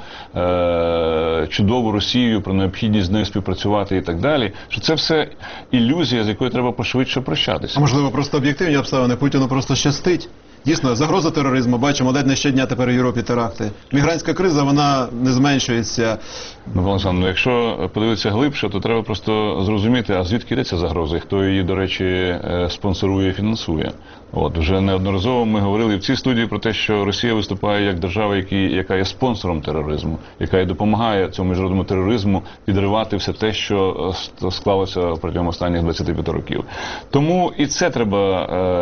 чудову Росію, про необхідність з нею співпрацювати і так далі, що це все ілюзія, з якою треба пошвидше прощатися. А можливо, просто об'єктивні обставини, Путіну просто щастить? Дійсно, загроза тероризму, бачимо, ледь не щодня тепер у Європі теракти. Мігрантська криза, вона не зменшується. Ну, Олександр, якщо подивитися глибше, то треба просто зрозуміти, а звідки йде ця загроза, і хто її, до речі, спонсорує і фінансує. От, вже неодноразово ми говорили в цій студії про те, що Росія виступає як держава, яка є спонсором тероризму, яка і допомагає цьому міжнародному тероризму підривати все те, що склалося протягом останніх 25 років. Тому і це треба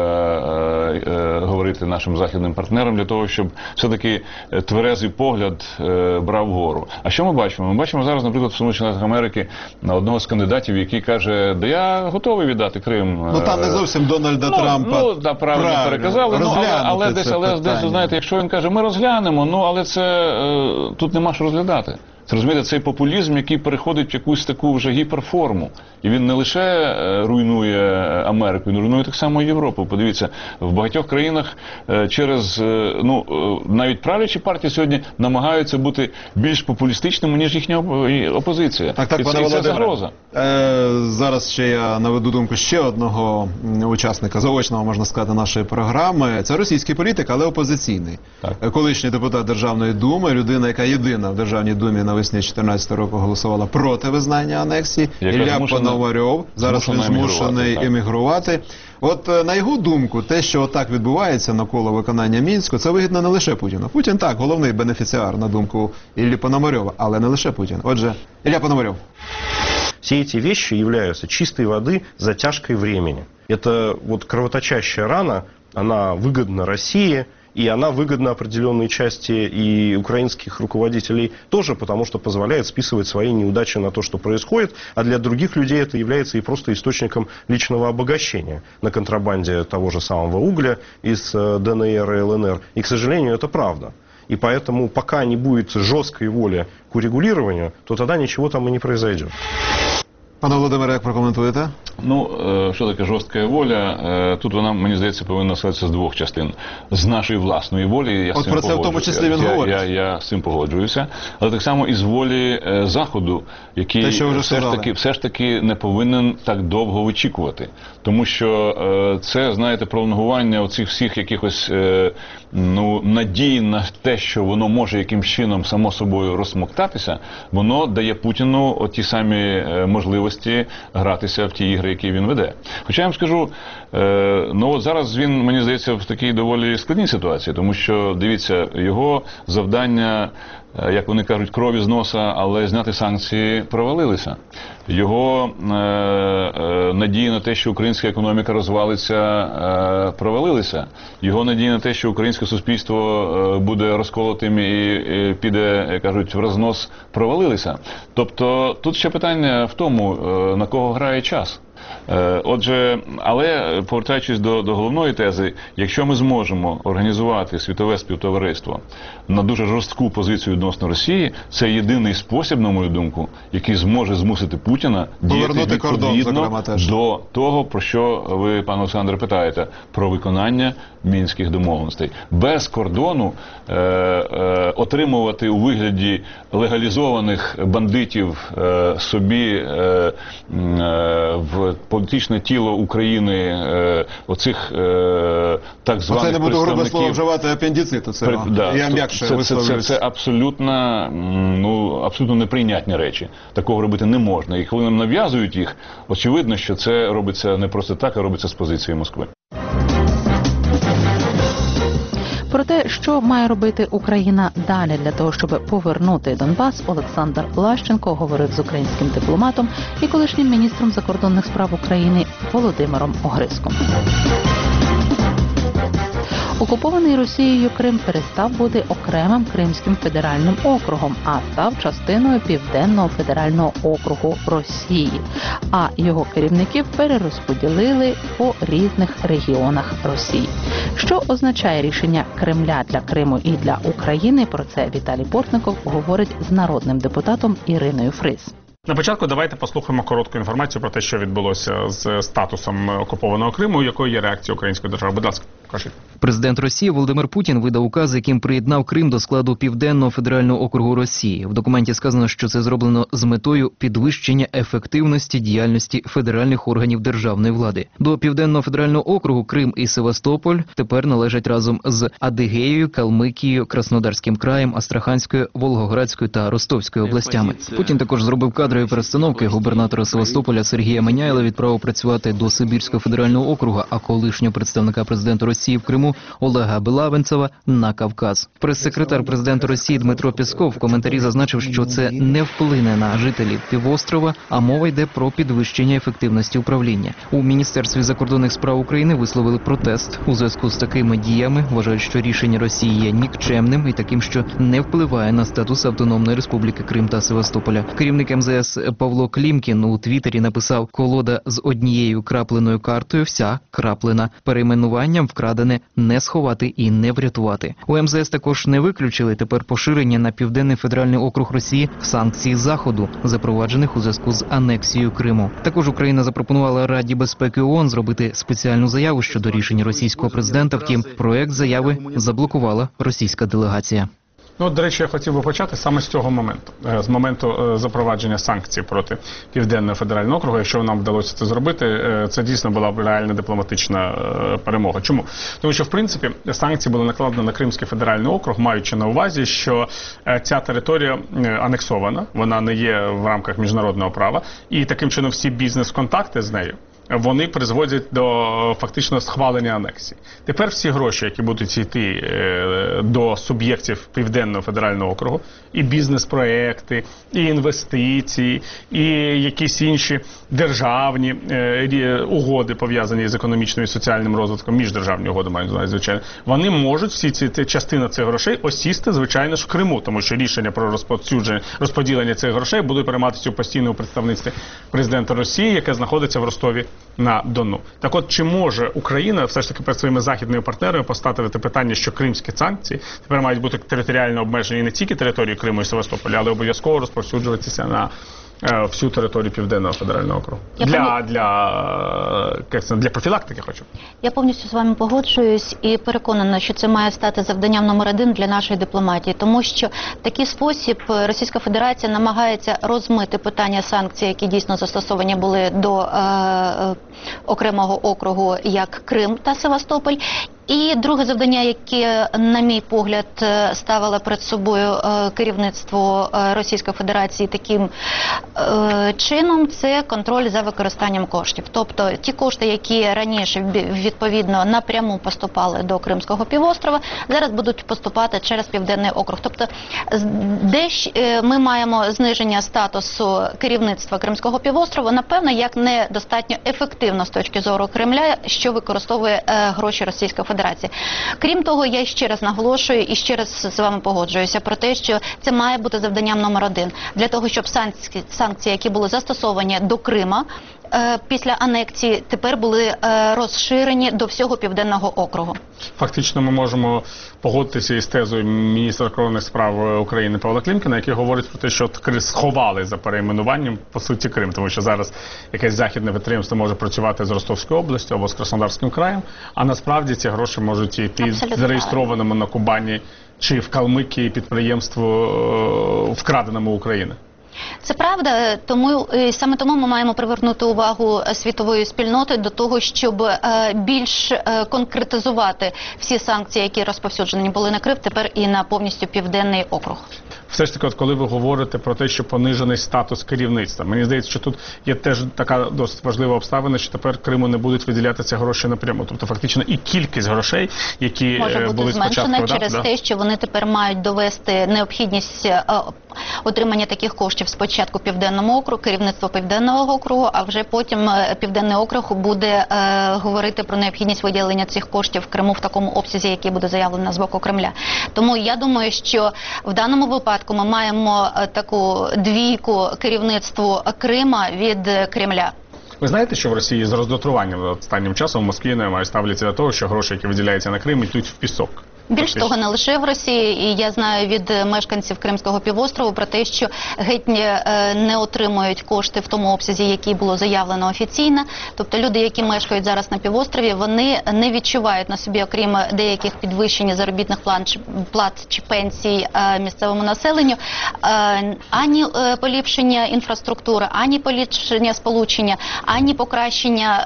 говорити нашим західним партнерам для того, щоб все-таки тверезий погляд брав вгору. А що ми бачимо? Ми бачимо зараз, наприклад, в Сполучених Штатах Америки одного з кандидатів, який каже, да я готовий віддати Крим. Ну там не зовсім Дональда Трампа. Ну, да, правильно переказали, але десь, знаєте, якщо він каже, ми розглянемо, ну, але це тут нема що розглядати. Це, розумієте, цей популізм, який переходить в якусь таку вже гіперформу. І він не лише руйнує Америку, він руйнує так само і Європу. Подивіться, в багатьох країнах через, ну, навіть правлячі партії сьогодні намагаються бути більш популістичними, ніж їхня опозиція. Так, пане це загроза. Зараз ще я наведу думку ще одного учасника, заочного, можна сказати, нашої програми. Це російський політик, але опозиційний. Так. Колишній депутат Державної думи, людина, яка єдина в Державній думі навесні 2014 року голосувала проти визнання анексії. Ілля Пономарьов. Зараз він змушений емігрувати. От на його думку, те, що отак відбувається навколо виконання Мінську, це вигідно не лише Путіну. Путін так, головний бенефіціар, на думку Іллі Пономарьова, але не лише Путін. Отже, Ілля Пономарьов. Все эти вещи являются чистой воды затяжкой времени. Это вот кровоточащая рана она выгодна России, и она выгодна определенной части и украинских руководителей тоже, потому что позволяет списывать свои неудачи на то, что происходит, а для других людей это является и просто источником личного обогащения на контрабанде того же самого угля из ДНР и ЛНР. И, к сожалению, это правда. И поэтому пока не будет жесткой воли к урегулированию, то тогда ничего там и не произойдет. Пане Володимире, як прокоментуєте? Ну, що таке жорстка воля? Тут вона, мені здається, повинна складатися з двох частин. З нашої власної волі, я з цим про це в тому числі він говорить. Я з цим погоджуюся. Але так само і з волі Заходу, який все ж таки не повинен так довго вичікувати. Тому що це, знаєте, пролонгування оцих всіх якихось надій на те, що воно може якимсь чином само собою розсмоктатися, воно дає Путіну оті самі можливості гратися в ті ігри, які він веде. Хоча я вам скажу, от зараз він, мені здається, в такій доволі складній ситуації, тому що, дивіться, його завдання, як вони кажуть, крові з носа, але зняти санкції провалилися. Його надії на те, що українська економіка розвалиться, провалилися. Його надії на те, що українське суспільство буде розколотим і піде, як кажуть, в рознос, провалилися. Тобто тут ще питання в тому, на кого грає час. Отже, але повертаючись до головної тези, якщо ми зможемо організувати світове співтовариство на дуже жорстку позицію відносно Росії, це єдиний спосіб, на мою думку, який зможе змусити Путіна діяти відповідно до того, про що ви, пане Олександре, питаєте, про виконання Мінських домовленостей. Без кордону отримувати у вигляді легалізованих бандитів собі в політичне тіло України оцих так званих представників. Оце не буду грубе слово вживати, апендициту. Я м'якше висловлююсь. Це абсолютно неприйнятні речі. Такого робити не можна. І коли нам нав'язують їх, очевидно, що це робиться не просто так, а робиться з позиції Москви. Про те, що має робити Україна далі для того, щоб повернути Донбас, Олександр Лащенко говорив з українським дипломатом і колишнім міністром закордонних справ України Володимиром Огризком. Окупований Росією Крим перестав бути окремим Кримським федеральним округом, а став частиною Південного федерального округу Росії, а його керівників перерозподілили по різних регіонах Росії. Що означає рішення Кремля для Криму і для України, про це Віталій Портников говорить з народним депутатом Іриною Фріз. На початку давайте послухаємо коротку інформацію про те, що відбулося з статусом окупованого Криму, якою є реакція української держави. Будь ласка, кажіть. Президент Росії Володимир Путін видав указ, яким приєднав Крим до складу Південного федерального округу Росії. В документі сказано, що це зроблено з метою підвищення ефективності діяльності федеральних органів державної влади. До Південного федерального округу Крим і Севастополь тепер належать разом з Адигеєю, Калмикією, Краснодарським краєм, Астраханською, Волгоградською та Ростовською областями. Путін також зробив кадрові перестановки. Губернатора Севастополя Сергія Меняйла відправив працювати до Сибірського федерального округу, а колишнього представника президента Росії в Криму Олега Белавенцева на Кавказ. Прес-секретар президента Росії Дмитро Пєсков в коментарі зазначив, що це не вплине на жителів півострова, а мова йде про підвищення ефективності управління. У Міністерстві закордонних справ України висловили протест у зв'язку з такими діями. Вважають, що рішення Росії є нікчемним і таким, що не впливає на статус Автономної Республіки Крим та Севастополя. Керівник МЗС Павло Клімкін у Твіттері написав: «Колода з однією крапленою картою, вся краплена. Перейменуванням вкрадене не сховати і не врятувати». У МЗС також не виключили тепер поширення на Південний федеральний округ Росії санкцій Заходу, запроваджених у зв'язку з анексією Криму. Також Україна запропонувала Раді безпеки ООН зробити спеціальну заяву щодо рішення російського президента, втім, проект заяви заблокувала російська делегація. До речі, я хотів би почати саме з цього моменту. З моменту запровадження санкцій проти Південного федерального округу. Якщо нам вдалося це зробити, це дійсно була б реальна дипломатична перемога. Чому? Тому що, в принципі, санкції були накладені на Кримський федеральний округ, маючи на увазі, що ця територія анексована, вона не є в рамках міжнародного права, і таким чином всі бізнес-контакти з нею вони призводять до фактично схвалення анексії. Тепер всі гроші, які будуть йти до суб'єктів Південного федерального округу, і бізнес-проекти, і інвестиції, і якісь інші державні угоди, пов'язані з економічним і соціальним розвитком, міждержавні угоди, маю на увазі, звичайно, вони можуть, частина цих грошей, осісти, звичайно ж, в Криму, тому що рішення про розподілення цих грошей будуть прийматися у постійному представництві президента Росії, яке знаходиться в Ростові на Дону. Так от, чи може Україна все ж таки перед своїми західними партнерами поставити питання, що кримські санкції тепер мають бути територіально обмежені не тільки територію Криму і Севастополя, але обов'язково розповсюджуватися на всю територію Південного федерального округу. Для профілактики хочу. Я повністю з вами погоджуюсь і переконана, що це має стати завданням номер 1 для нашої дипломатії, тому що в такий спосіб Російська Федерація намагається розмити питання санкцій, які дійсно застосовані були до окремого округу, як Крим та Севастополь. І друге завдання, яке, на мій погляд, ставило перед собою керівництво Російської Федерації таким чином, це контроль за використанням коштів. Тобто ті кошти, які раніше відповідно напряму поступали до Кримського півострова, зараз будуть поступати через Південний округ. Тобто де ми маємо зниження статусу керівництва Кримського півострова, напевно, як недостатньо ефективно з точки зору Кремля, що використовує гроші Російської Федерації. Крім того, я ще раз наголошую і ще раз з вами погоджуюся про те, що це має бути завданням номер 1 для того, щоб санкції, які були застосовані до Крима після анексії, тепер були розширені до всього Південного округу. Фактично ми можемо погодитися із тезою міністра закордонних справ України Павла Клімкіна, який говорить про те, що сховали за перейменуванням по суті Крим, тому що зараз якесь західне підприємство може працювати з Ростовською областю або з Краснодарським краєм, а насправді ці гроші можуть йти зареєстрованому на Кубані чи в Калмикії підприємству, вкраденому України. Це правда, саме тому ми маємо привернути увагу світової спільноти до того, щоб більш конкретизувати всі санкції, які розповсюджені були на Крим, тепер і на повністю Південний округ. Все ж таки, коли ви говорите про те, що понижений статус керівництва, мені здається, що тут є теж така досить важлива обставина, що тепер Криму не будуть виділятися гроші напряму. Тобто фактично і кількість грошей, які були спочатку... Може бути зменшена через те, що вони тепер мають довести необхідність отримання таких коштів спочатку Південному округу, керівництво Південного округу, а вже потім Південний округ буде говорити про необхідність виділення цих коштів в Криму в такому обсязі, який буде заявлено з боку Кремля. Тому я думаю, що в даному випадку ми маємо таку двійку керівництву Крима від Кремля. Ви знаєте, що в Росії з роздотруванням останнім часом в Москві ставляться до того, що гроші, які виділяються на Крим, йдуть в пісок? Більш того, не лише в Росії, і я знаю від мешканців Кримського півострову про те, що геть не отримують кошти в тому обсязі, який було заявлено офіційно. Тобто люди, які мешкають зараз на півострові, вони не відчувають на собі, окрім деяких підвищень заробітних плат чи пенсій місцевому населенню, ані поліпшення інфраструктури, ані поліпшення сполучення, ані покращення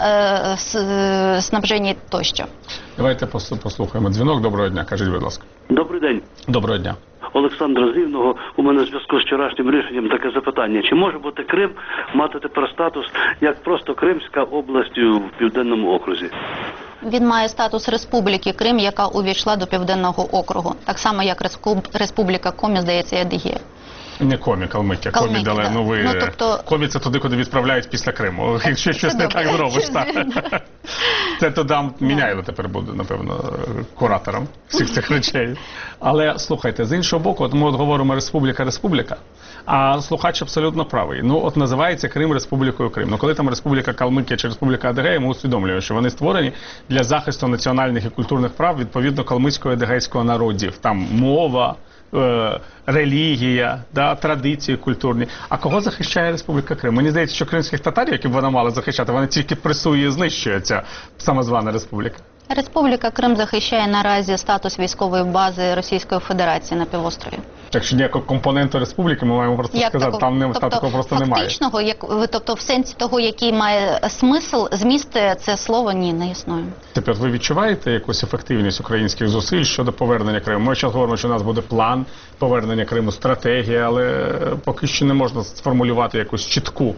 снабження тощо. Давайте послухаємо дзвінок. Доброго дня, кажіть, будь ласка. Добрий день. Доброго дня. Олександр з Рівного. У мене в зв'язку з вчорашнім рішенням таке запитання. Чи може бути Крим мати тепер статус як просто Кримська область в Південному окрузі? Він має статус Республіки Крим, яка увійшла до Південного округу. Так само, як Республіка Комі, здається, і Адигея. Не Комі, Калмикія. Комі дали, Комі це туди, куди відправляють після Криму. Якщо щось не так зробиш, так. Це туди Міняйло тепер буде, напевно, куратором всіх цих речей. Але, слухайте, з іншого боку, ми говоримо республіка, а слухач абсолютно правий. Називається Крим Республікою Крим. Коли там Республіка Калмикія чи Республіка Адигея, ми усвідомлюємо, що вони створені для захисту національних і культурних прав, відповідно, калмицького і адигейського народів. Там мова, релігія, традиції культурні. А кого захищає Республіка Крим? Мені здається, що кримських татарів, які б вона мала захищати, вона тільки пресує і знищує ця самозвана республіка. Республіка Крим захищає наразі статус військової бази Російської Федерації на півострові. Так що ніякого компоненту республіки ми маємо просто сказати, там такого просто немає. Фактичного, тобто в сенсі того, який має смисл, зміст, це слово не існує. Тепер ви відчуваєте якусь ефективність українських зусиль щодо повернення Криму? Ми зараз говоримо, що у нас буде план повернення Криму, стратегія, але поки що не можна сформулювати якусь чітку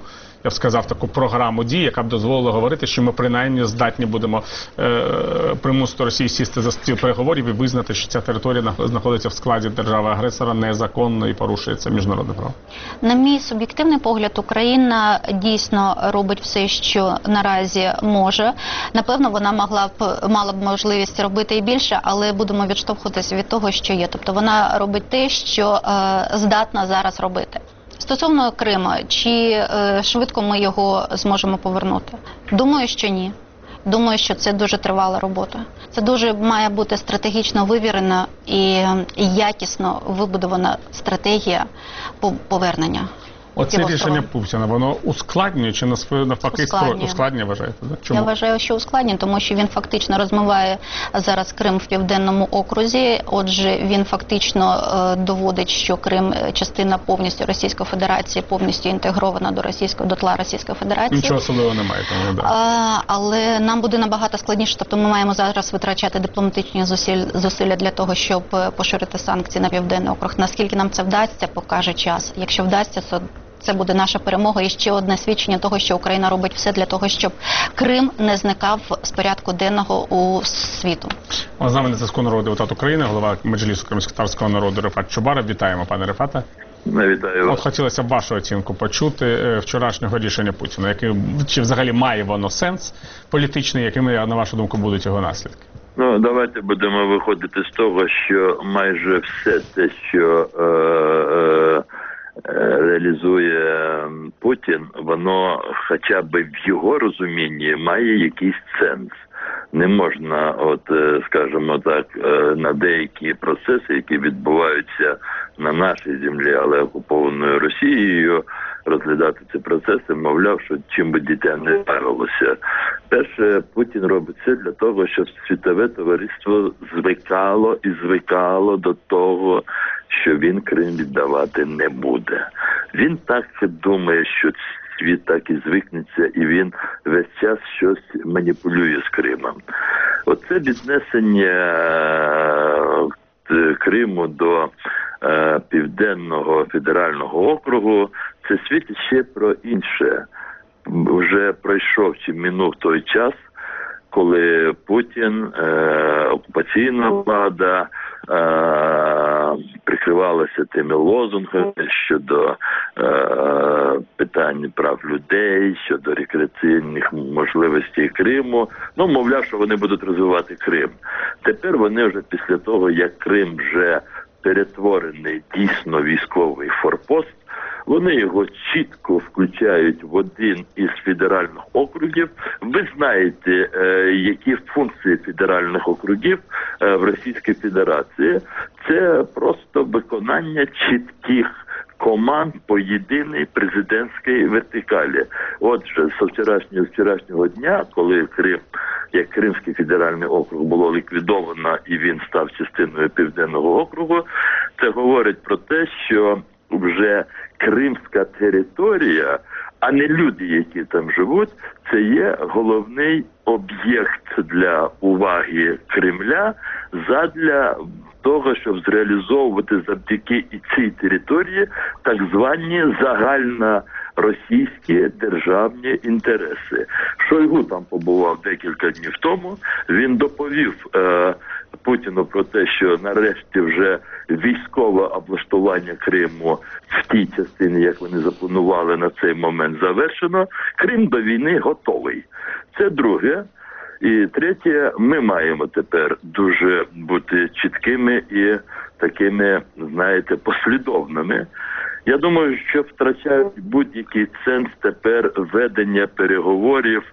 я б сказав, таку програму дій, яка б дозволила говорити, що ми принаймні здатні будемо примусити Росію сісти за стіл переговорів і визнати, що ця територія знаходиться в складі держави-агресора незаконно і порушується міжнародне право? На мій суб'єктивний погляд, Україна дійсно робить все, що наразі може. Напевно, вона мала б можливість робити і більше, але будемо відштовхуватися від того, що є. Тобто вона робить те, що здатна зараз робити. Стосовно Криму, чи швидко ми його зможемо повернути? Думаю, що ні. Думаю, що це дуже тривала робота. Це дуже має бути стратегічно вивірена і якісно вибудована стратегія повернення. Оце рішення Путіна, воно ускладнює чи навпаки ускладнює, вважаєте? Да? Чому? Я вважаю, що ускладнює, тому що він фактично розмиває зараз Крим в південному окрузі. Отже, він фактично доводить, що Крим частина повністю Російської Федерації, повністю інтегрована до тла Російської Федерації. Нічого особливого немає тому, да. Але нам буде набагато складніше, тобто ми маємо зараз витрачати дипломатичні зусилля для того, щоб поширити санкції на південний округ. Наскільки нам це вдасться, покаже час. Якщо вдасться, то це буде наша перемога і ще одне свідчення того, що Україна робить все для того, щоб Крим не зникав з порядку денного у світу. З нами на зв'язку народний депутат України, голова Меджлісу кримськотатарського народу Рефат Чубаров. Вітаємо, пане Рефате. Вітаю. От хотілося б вашу оцінку почути вчорашнього рішення Путіна. Чи взагалі має воно сенс політичний, якими, на вашу думку, будуть його наслідки? Ну, давайте будемо виходити з того, що майже все те, що реалізує Путін, воно хоча б в його розумінні має якийсь сенс. Не можна, скажімо так, на деякі процеси, які відбуваються на нашій землі, але окупованою Росією, розглядати ці процеси, мовляв, що чим би дитя не парилося. Перше, Путін робить це для того, щоб світове товариство звикало до того, що він Крим віддавати не буде. Він так думає, що світ так і звикнеться, і він весь час щось маніпулює з Кримом. Оце віднесення Криму до Південного федерального округу, це свідчить ще про інше. Вже пройшов чи минув той час, коли Путін, окупаційна влада, прикривалася тими лозунгами щодо питань прав людей, щодо рекреаційних можливостей Криму. Ну, мовляв, що вони будуть розвивати Крим. Тепер вони вже після того, як Крим вже перетворений дійсно військовий форпост, вони його чітко включають в один із федеральних округів. Ви знаєте, які функції федеральних округів в Російській Федерації. Це просто виконання чітких команд по єдиній президентській вертикалі. Отже, з вчорашнього дня, коли Крим, як Кримський федеральний округ, було ліквідовано і він став частиною Південного округу, це говорить про те, що вже кримська територія, а не люди, які там живуть, це є головний об'єкт для уваги Кремля задля того, щоб зреалізовувати завдяки і цій території так звані загальноросійські державні інтереси. Шойгу там побував декілька днів тому, він доповів Путіну про те, що нарешті вже військове облаштування Криму в тій частині, як вони запланували на цей момент, завершено. Крим до війни готовий. Це друге. І третє, ми маємо тепер дуже бути чіткими і такими, знаєте, послідовними. Я думаю, що втрачають будь-який сенс тепер ведення переговорів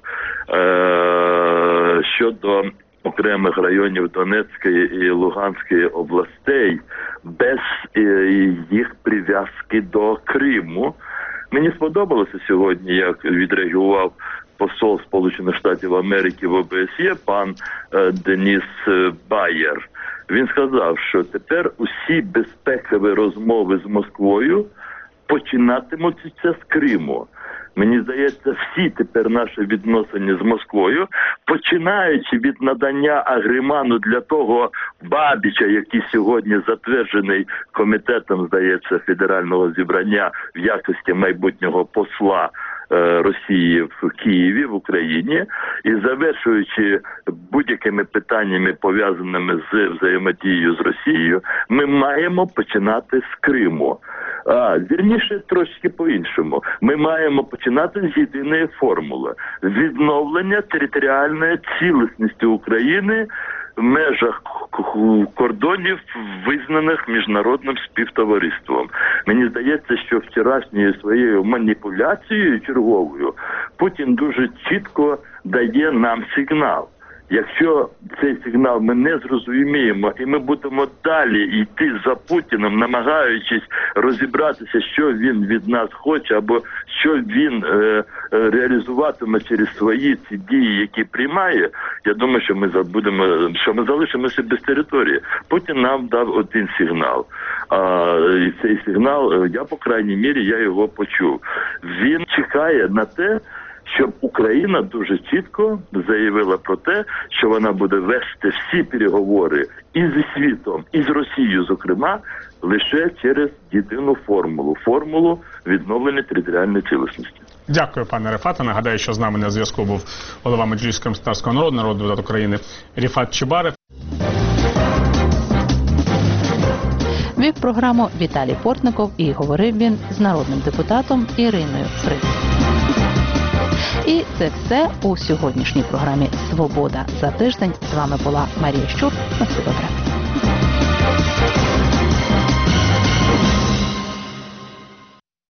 щодо окремих районів Донецької і Луганської областей без їх прив'язки до Криму. Мені сподобалося сьогодні, як відреагував посол Сполучених Штатів Америки в ОБСЄ, пан Деніс Байер. Він сказав, що тепер усі безпекові розмови з Москвою починатимуться з Криму. Мені здається, всі тепер наші відносини з Москвою, починаючи від надання агриману для того Бабіча, який сьогодні затверджений комітетом, здається, федерального зібрання в якості майбутнього посла Росії в Києві, в Україні, і завершуючи будь-якими питаннями, пов'язаними з взаємодією з Росією, ми маємо починати з Криму. Вірніше, трошки по-іншому. Ми маємо починати з єдиної формули – відновлення територіальної цілісності України в межах кордонів, визнаних міжнародним співтовариством. Мені здається, що вчорашньою своєю маніпуляцією черговою Путін дуже чітко дає нам сигнал. Якщо цей сигнал ми не зрозуміємо і ми будемо далі йти за Путіним, намагаючись розібратися, що він від нас хоче, або що він реалізуватиме через свої ці дії, які приймає, я думаю, що ми залишимося без території. Путін нам дав один сигнал. І цей сигнал, я, по крайній мірі, я його почув. Він чекає на те, щоб Україна дуже чітко заявила про те, що вона буде вести всі переговори і зі світом, і з Росією, зокрема, лише через єдину формулу відновлення територіальної цілісності. Дякую, пане Рефате. Нагадаю, що з нами на зв'язку був голова Меджлісу Татарського народу, народний депутат України Рефат Чубаров. Вів програму Віталій Портников і говорив він з народним депутатом Іриною Фріз. І це все у сьогоднішній програмі «Свобода за тиждень». З вами була Марія Щур. На все добре.